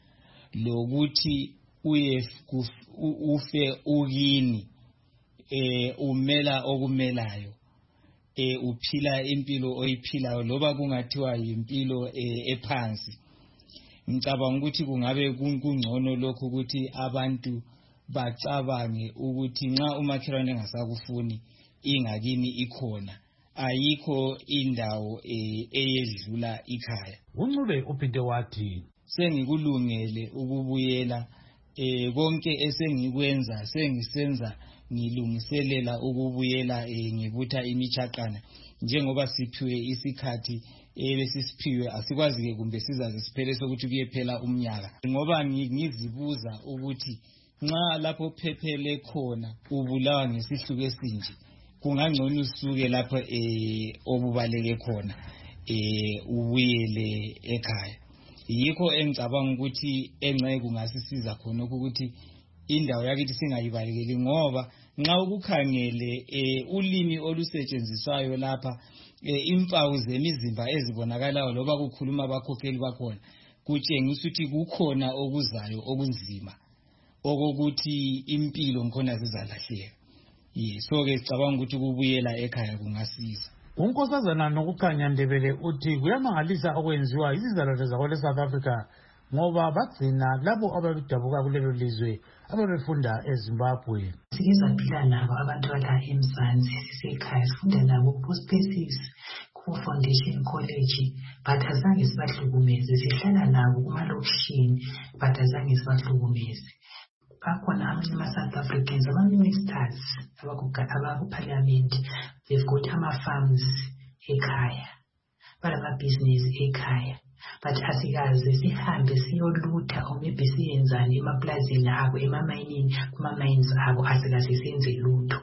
lokuthi uye ufe ukini eh umela okumelayo eh uphila impilo oyiphilayo loba kungathiwa impilo ephansi. Ngicabanga ukuthi kungabe kungcono lokho ukuthi abantu bacabange ukuthi nxa umakhelwane engasakufuni ingakini ikhona, ayikho indawo eyedlula ikhaya. Uncube uphinde wathi sengikulungele ukubuyela eh konke esengikwenza sengisenza ngilungiselela ukubuyela ngibutha imichaqana njengoba siphiwe isikhathi ebesisiphiwe asikwazi ke kumbe sizaze siphele sokuthi kuyephela umnyaka ngoba ngizibuza ukuthi nxa lapho phephele khona ubulawa ngesihluku esinje kungangcono usuke lapho eh obubaleke khona eh ubuyele ekhaya. Yikho engicabanga ukuthi engceke kungasisiza khona ukuthi indawo yakithi singayibalekeli ngoba nxa ukukhangele eh ulimi olusetshenziswayo lapha impawu zemizimba ezibonakalayo loba kukhuluma abakhokheli bakhona kutshengisa ukuthi kukhona okuzayo okunzima okokuthi impilo ngikhona zizalahleka. Yiso ke sicabanga ukuthi kubuyela ekhaya kungasiza. Unkosazana Nokukhanya Ndebele uthi kuyamangalisa okwenziwa izizalwane zakwele South Africa ngoba bagcina labo ababidabuka kulelo lizwe ababefunda eZimbabwe. Sizaphila nabo abantu bala eMzansi sisekhaya sifunda nabo ku-Persis ku-Foundation College but azange sibahlukumeze, sihlala nabo kumalokishini but azange sibahlukumeze. Bakhona amanye ama-South Africans ama-ministers abaku-parliament, they've got ama-farms ekhaya, balama-business ekhaya, but asikaze sihambe siyolutha or maybe siyenzani emaplazini abo emamayinini kuma-mines abo asikaze siyenze lutho.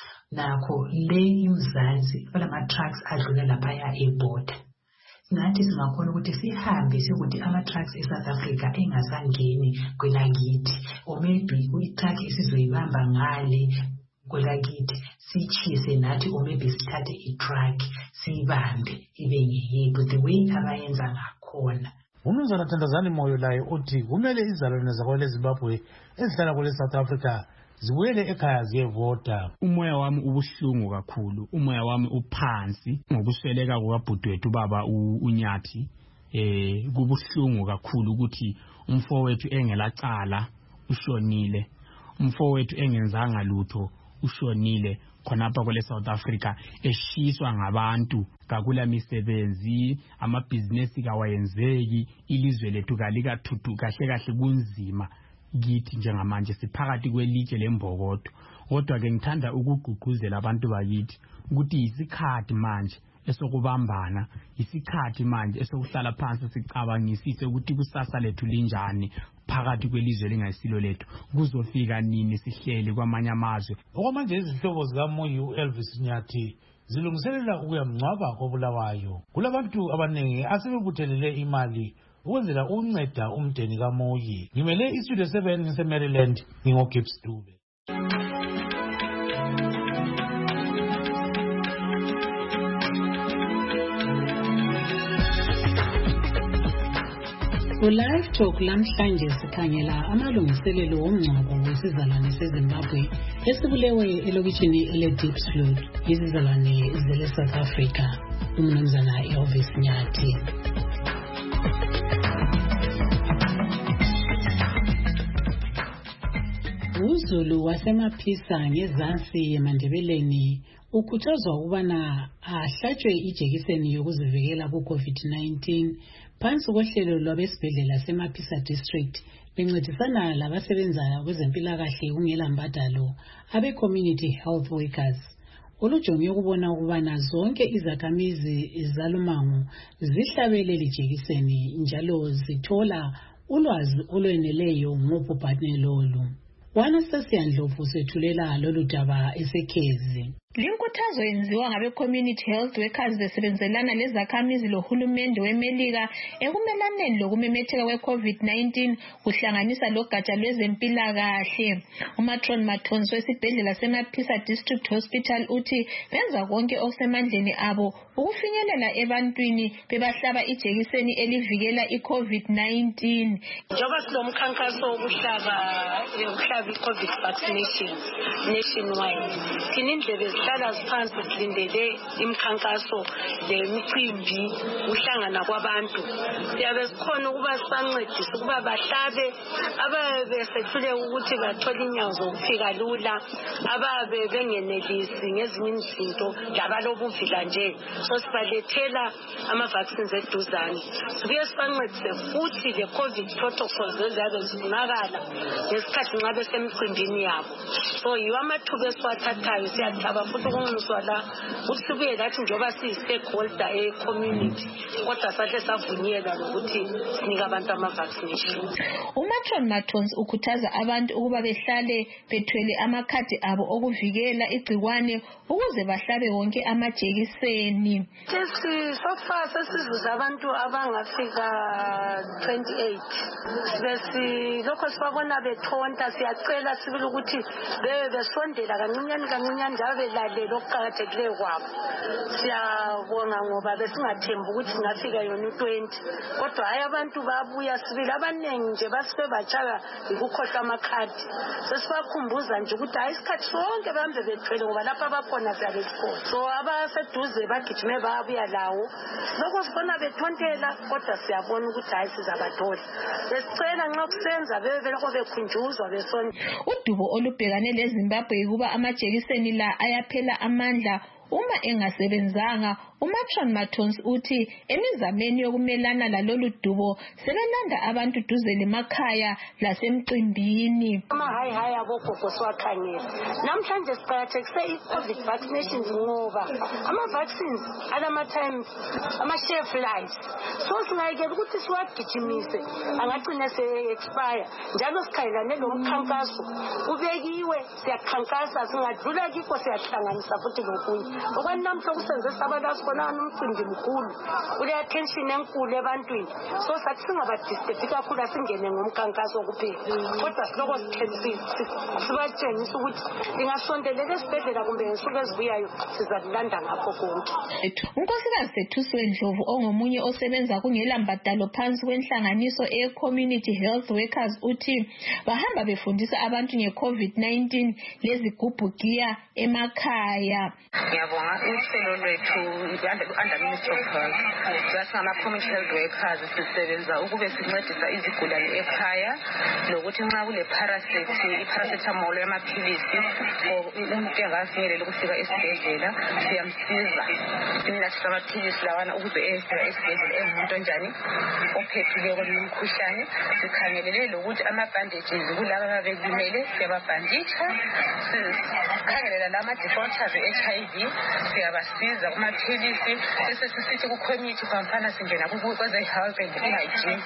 Nakho le iMzansi balama-trucks adlula laphaya e-border. Nathi singakhona ukuthi sihambe sikuthi ama-trucks eSouth Africa engasangeni kwelakithi or maybe i-truck esizoyibamba ngale kwelakithi sichise nathi or maybe sithathe i-truck siyibambe ibe ngeyethu the way abayenza ngakhona. Umnumzana Thandazani Moyo laye uthi kumele izalwane zakwele Zimbabwe ezihlala kwele South Africa zibuyele ekhaya ziyevota. Umoya wami ubuhlungu kakhulu, umoya wami uphansi ngokusweleka kukabhudwethu baba uNyathi. Eh kubuhlungu kakhulu ukuthi umfowethu engelacala ushonile, umfowethu engenzanga lutho ushonile khonapha kwele South Africa eshiswa ngabantu kakula misebenzi, amabhizinesi kawayenzeki, ilizwe lethu kalikathuthu kahle kahle kunzima. Githi njengamanje siphakathi kwelitshe lembokodo, kodwa ke ngithanda ukugqugquzela abantu bakithi ukuthi isikhathi manje esokubambana, isikhathi manje esokuhlala phansi sicabangisise ukuthi kusasa lethu linjani phakathi kwelizwe lingasilo lethu, kuzofika nini sihleli kwamanye amazwe. Okwamanje izihlobo zikaMoyo uElvis Nyathi zilungiselela ukuyamngcwaba kobulawayo. Kulabantu abaningi asebebuthelele imali ukwenzela ukunceda umndeni kaMoyi. Ngimele istudio seven ngiseMaryland, ngingoGibbs Dube. Ku-Live Talk lamhlanje sikhangela amalungiselelo womngcwabo wesizalwane seZimbabwe esibulewe elokitshini ele-Diepsloot izizalwane zele South Africa, umnumzana Elvis Nyathi. uZulu wasemaphisa ngezansi eMandebeleni ukhuthazwa ukubana ahlatshwe ijekiseni yokuzivikela ku-COVID nineteen phansi kohlelo lwabesibhedlela semaphisa district bencedisana labasebenza kwezempilakahle kungela mbadalo abe-community health workers olujonge ukubona ukubana zonke izakhamizi zalumango zihlabele lijekiseni njalo zithola ulwazi olweneleyo ngobhubhane lolu. Anastasia Ndlovu sethulela lolu daba esekhezi. Linkuthazo yenziwa ngabe-community health workers besebenzelana lezakhamizi lohulumende weMelika ekumelaneni lokumemetheka kwe-COVID nineteen kuhlanganisa logatsha lwezempilakahle. uMatron Matonzi wesibhedlela seMaphisa District Hospital uthi benza konke okusemandleni abo ukufinyelela ebantwini bebahlaba ijekiseni elivikela i-COVID nineteen. Njengoba silomkhankaso wokuhlaba ukuhlaba i-COVID vaccinations nationwide, sinindlebe zihlala ziphansi zilindele imikhankaso lemicimbi uhlangana kwabantu. Siyabe sikhona ukuba sibancedise ukuba bahlabe ababe besehlule ukuthi bathole inyawo zokufika lula, ababe bengenelisi ngezinye izinto labalobuvila nje. So sibalethela ama-vaccines eduzane. Sibuye sibancedise futhi le-COVID protocols eziyabe zifunakala ngesikhathi nxa besemcimbini yabo. So yiwo amathuba esiwathathayo siyathaba futhi ukunxuswa la ukuthi sibuye lathi njengoba siyi-stakeholder e-community kodwa sahle savunyelwa nokuthi sinike abantu ama-vaccination. uMatron Matonzi ukhuthaza abantu ukuba behlale bethwele amakhadi abo okuvikela igcikwane ukuze bahlabe wonke amajekiseni. So far sesizuza abantu abangafika twenty-eight. Besilokho sibabona bethonta, siyacela sibili ukuthi bebe besondela kancinyane kancinyane njalo belalela okuqakathekileyo kwabo. Siyabonga ngoba besingathembi ukuthi singafika yona u-twenty. Kodwa hayi abantu babuya sibili abaningi nje basibe batshaya ukukhohlwa amakhadi. Sesibakhumbuza nje ukuthi hayi isikhathi sonke bahambe bethwele ngoba lapha abakhona siyabe sikhona. So abaseduze bagijime babuya lawo. Lokho sibona bethontela kodwa siyabona ukuthi hayi sizabathola. Besicela nxa kusenza bebe belokho bekhunjuzwa besonke. Udubo olubhekane leZimbabwe kuba amajekiseni la ayaphela amandla uma engasebenzanga. uMatron Matonzi uthi emizameni yokumelana lalolu dubo sebelanda abantu duze lemakhaya lasemcimbini. Hayi hayi abogogo siwakhangela. Namhlanje siqakathekise i-COVID vaccinations ngoba ama-vaccines alama-times ama-shelf life. So singayekela ukuthi siwagijimise angagcina se-expire. Njalo sikhangelane lo mkhankaso ubekiwe siyakhankasa singadlula kikho siyahlanganisa futhi lokunye. Okwanamhla kusenze sabalasi khona umcimbi mkhulu ule attention enkulu ebantwini. So sathi singabadisturbi kakhulu asingene ngomkhankaso kuphela. Kodwa siloko sibatshengisa ukuthi ingasondelela esibhedlela kumbe ngesuku ezibuyayo sizalilanda ngakho konke. uNkosikazi Sethuswe Ndlovu ongomunye osebenza kungela mbadalo phansi kwenhlanganiso e-community health workers uthi bahamba befundisa abantu nge-COVID nineteen lezigubhugiya emakhaya. Ngiyabonga uhlelo lwethu under Ministry of Health. Sasingama-community health workers sisebenza ukube sincedisa izigulane ekhaya lokuthi nxa kule parasithi i-paracetamol yamaphilisi umuntu engafinyelela ukufika esibhedlela siyamsiza simnathisa amaphilisi lawana ukuze efika esibhedlela engumuntu onjani ophethile komkhuhlane. Sikhangelele lokuthi ama-bandages kulaba ababelimele siyababhanditsha. Sikhangelela la ama-defaulters e-H I V siyabasiza kumaphilisi. Sesisithi ku-community campaign singena kweze-health and hygiene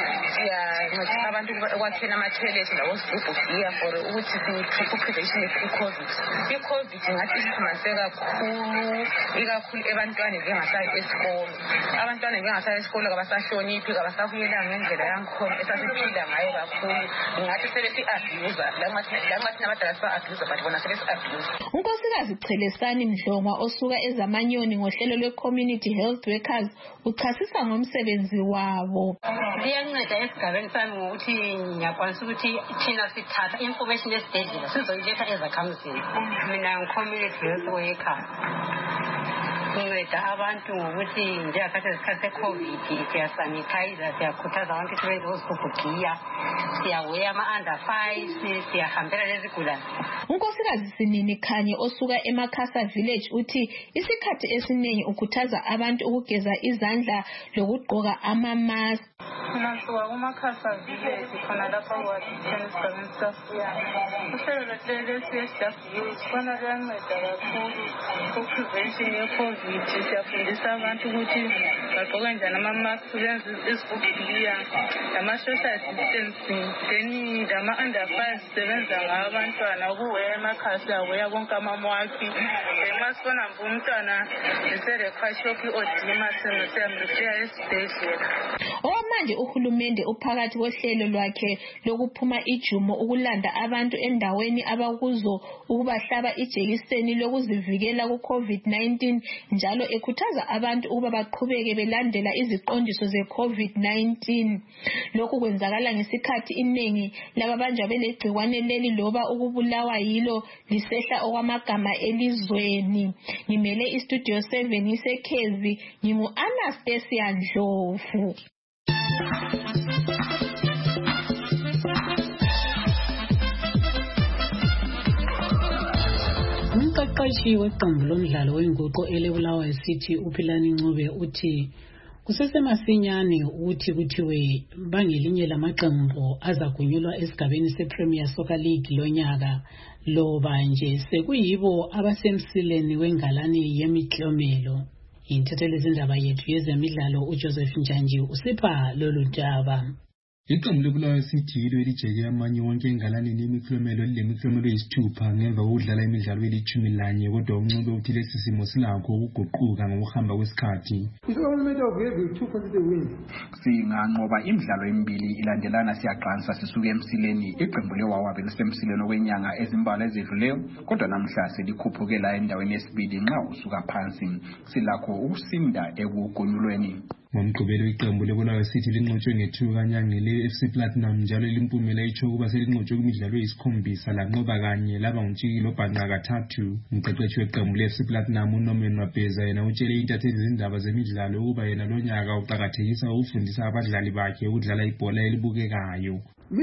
siyancedisa abantu ekwakheni ama-toilet lawozigubhugiya for ukuthi ku-prevention i-COVID. I-COVID ngathi isiphamanise kakhulu ikakhulu ebantwaneni bengasayi esikolo. Abantwana bengasayi esikolo kabasahloniphi kabasabuyela ngendlela yankhona esasiphila ngayo kakhulu. Ngathi sebesi-abuser langathi nabadala siba-abuser but bona sebesi-abuser. uNkosikazi Chelesani Mdlongwa osuka eZamanyoni ngohlelo lwe-community health workers uchasisa ngomsebenzi wabo. Liyanceda esigabeni sami ngokuthi ngiyakwanisa ukuthi thina sithatha information esibhedlela sizoyiletha ezakhamizini. Mina ngi-community health worker. Nginceda abantu ngokuthi njengakhathi isikhathi se-COVID siyasanitizer, siyakhuthaza abantu ukuthi benze uzigubhugiya, siyaweya ama-under five, siyahambela lezigulane Unkosikazi Sinini Khanye osuka eMakhasa Village uthi isikhathi esiningi ukhuthaza abantu ukugeza izandla lokugqoka ama-mask. Mina suka kuMakhasa Village khona lapha kwathini sigabeni safuya. Uhlelo lesi S W khona kuyanceda kakhulu ku-prevention ye-COVID. Siyafundisa abantu ukuthi bagqoke njani ama-mask, benze izibukiliya, nama-social distancing, then lama-under five sisebenza ngawo abantwana ukuweya emakhasi aweya konke amamwaki. Uma sibona mbe umntwana eserekhwashophi odima siyamlushiya esibhedlela. Okwamanje uhulumende uphakathi kohlelo lwakhe lokuphuma ijumo ukulanda abantu endaweni abakuzo ukubahlaba ijekiseni lokuzivikela ku-COVID nineteen njalo ekhuthaza abantu ukuba baqhubeke belandela iziqondiso ze-COVID nineteen. Lokhu kwenzakala ngesikhathi iningi lababanjwa belegcikwane leli loba ukubulawa yilo lisehla okwamagama elizweni. Ngimele istudio seven isekhezi, ngingu-Anastasia Ndlovu. Umqeqeshi weqembu lomdlalo wenguqu elebulawayo City uPhilani Ncube uthi kusesemasinyane ukuthi kuthiwe bangelinye lamaqembu azagunyulwa esigabeni sePremier Soccer League lonyaka loba nje sekuyibo abasemsileni wengalane yemiklomelo. Intatheli zindaba yethu yezemidlalo uJoseph Njanji usipha lolu daba. Iqembu lebulawayo City yilo elijeke amanye wonke engalaneni yemiklomelo lemiklomelo eyisithupha ngemva kokudlala imidlalo elithumi lanye kodwa uNcube uthi lesi simo silakho ukuguquka ngokuhamba kwesikhathi. Singanqoba imidlalo emibili ilandelana siyaqansa sisuke emsileni. Iqembu lewawabe lisemsileni okwenyanga ezimbalwa ezedluleyo kodwa namhla selikhuphukela endaweni yesibili nxa usuka phansi. Silakho ukusinda ekugonyulweni. Ngomgqibelo iqembu lebulawayo City linqotshwe ngethuka kanyanga le-F C Platinum njalo limpumela itsho ukuba selinqotshwe kwimidlalo eyisikhombisa lanqoba kanye laba nguntshikilo bhanqa kathathu. Umqeqeshi weqembu le-F C Platinum uNorman Wabheza yena utshele intatheli zindaba zemidlalo ukuba yena lonyaka uqakathekisa ukufundisa abadlali bakhe ukudlala ibhola elibukekayo.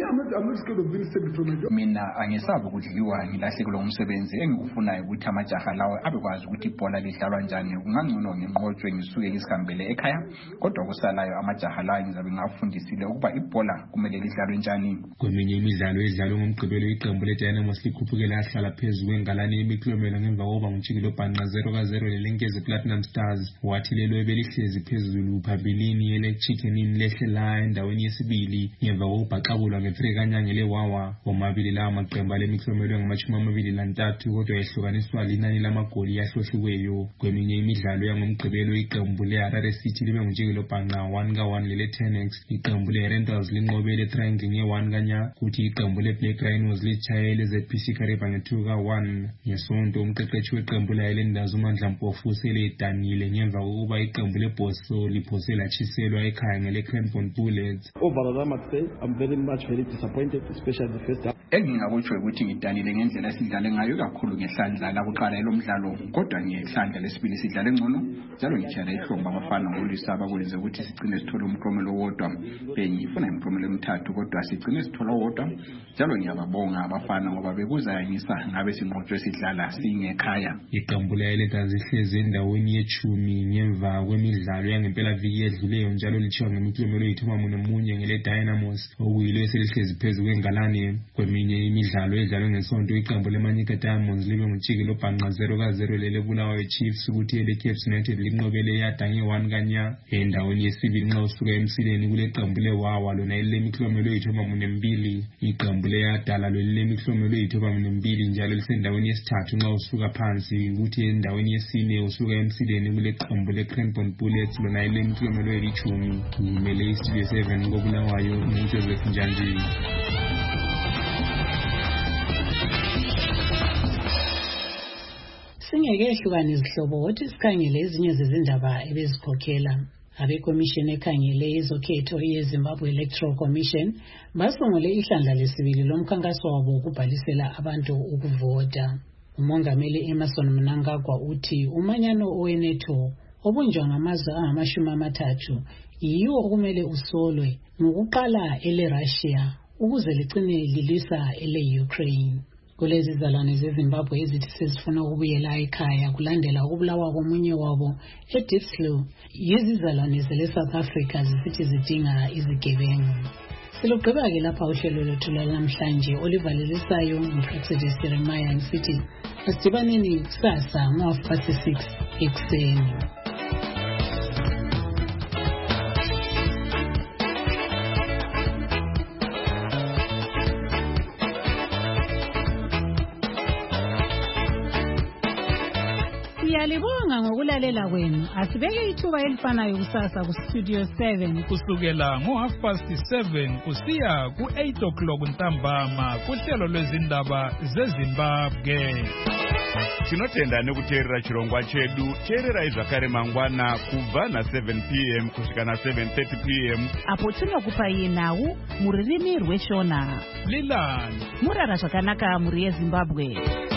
Mina angesabi ukudliwa ngilahlekelwe umsebenzi engikufunayo ukuthi amajaha lawo abekwazi ukuthi ibhola lidlalwa njani. Kungangcono nginqotshwe ngisuke ngisihambele ekhaya kodwa kusalayo amajaha lawo ngizabe ngafundisile ukuba ibhola kumele lidlalwe njani. Kweminye imidlalo edlalwe ngomgqibelo iqembu leDynamos likhuphukela yahlala phezu kwengalane yemiklomelo ngemva kokuba nguntshikilo bhanqa zero ka zero lelenkezi Platinum Stars. Wathi lelo ebelihlezi phezulu phabilini yeleChickenini lehle la endaweni yesibili ngemva kokubhaqabula nge-three kanyanga lewawa. Omabili lawa maqembu alemiklomelo ngamashumi amabili lantathu kodwa yehlukaniswa linani lamagoli yahlohlukeyo. Kweminye imidlalo yangomgqibelo iqembu leHarare City libe nguntshikilo bhanqa one ka one lele-Tenex. Iqembu leRentals linqobe le-Triangle nge-one kanya kuthi iqembu le-Black Rhinos litshaye le-Z P C Kariba nge-two ka one. Ngesonto umqeqeshi weqembu layo lendazi uMandla Mpofu seledanile ngemva kokuba iqembu leBoso liphose latshiselwa ekhaya ngele-Crampton Bullets. Overall, I must say I'm very much very disappointed, especially the first half. Engingakutsho ukuthi ngidanile ngendlela esidlale ngayo kakhulu ngehlandla lakuqala elomdlalo kodwa ngehlandla lesibili sidlale ngcono njalo ngitshela ihlomba abafana ngokulisaba kwenze ukuthi sigcine sithola umklomelo wodwa. Bengifuna umklomelo emithathu kodwa sigcine sithola wodwa njalo ngiyababonga abafana ngoba bekuzayangisa ngabe sinqotshwe sidlala singekhaya. Iqembu layo zihlezi endaweni yechumi ngemva kwemidlalo yangempela viki edluleyo njalo lithiwa ngemiklomelo eyithoma munye ngele-Dynamos okuyilo eselihlezi phezu kwengalane. Kweminye imidlalo edlalwe ngesonto iqembu leManyika Diamonds libe nguntshikilo bhanqa zero ka zero lelebulawayo Chiefs ukuthi ele-Cape United linqobele yada nge-one kanya. Endaweni yesibili nxa usuka emsileni kuleqembu lewawa lona elilemiklomelo eyithoma mune mbili. Iqembu leyadala lelilemiklomelo eyithoma mune mbili njalo lisendaweni yesithathu nxa usuka phansi ukuthi endaweni yesine usuka emsileni kuleqembu le-Crampton Bullets lona elilemiklomelo elithumi. Ngimele iStudio seven kobulawayo nguJoseph Njanji. Singeke ehlukane izihlobo wothi sikhangele ezinye zezindaba ebezikhokhela. Abekomishini ekhangele izokhetho yeZimbabwe Electoral Commission basungule ihlandla lesibili lomkhankaso wabo ukubhalisela abantu ukuvota. Umongameli Emerson Mnangagwa uthi umanyano oweNetho obunjwa ngamazwe angamashumi amathathu yiwo okumele usolwe ngokuqala ele-Russia ukuze ligcine lilwisa ele-Ukraine. kulezi zizalwane zezimbabwe ezithi sezifuna ukubuyela ekhaya kulandela ukubulawa komunye wabo eDiepslow yizizalwane zele-South Africa zisithi zidinga izigebengu. Silugqiba-ke lapha uhlelo lwethu lwanamhlanje olivalelisayo nguPrexidis Jeremiah ngisithi asidibaneni kusasa ngo-half past six ekuseni. Siyalibonga ngokulalela kwenu. Asibeke ithuba elifanayo kusasa ku Studio seven kusukela ngo half past seven kusiya ku eight o'clock ntambama kuhlelo lwezindaba zeZimbabwe. Tinotenda nekuteerera chirongwa chedu. Teerera zvakare mangwana kubva na seven p m kusvika na seven thirty p m apo tinokupai nhau mururimi rweshona. Lilani Murara zvakanaka muri yeZimbabwe.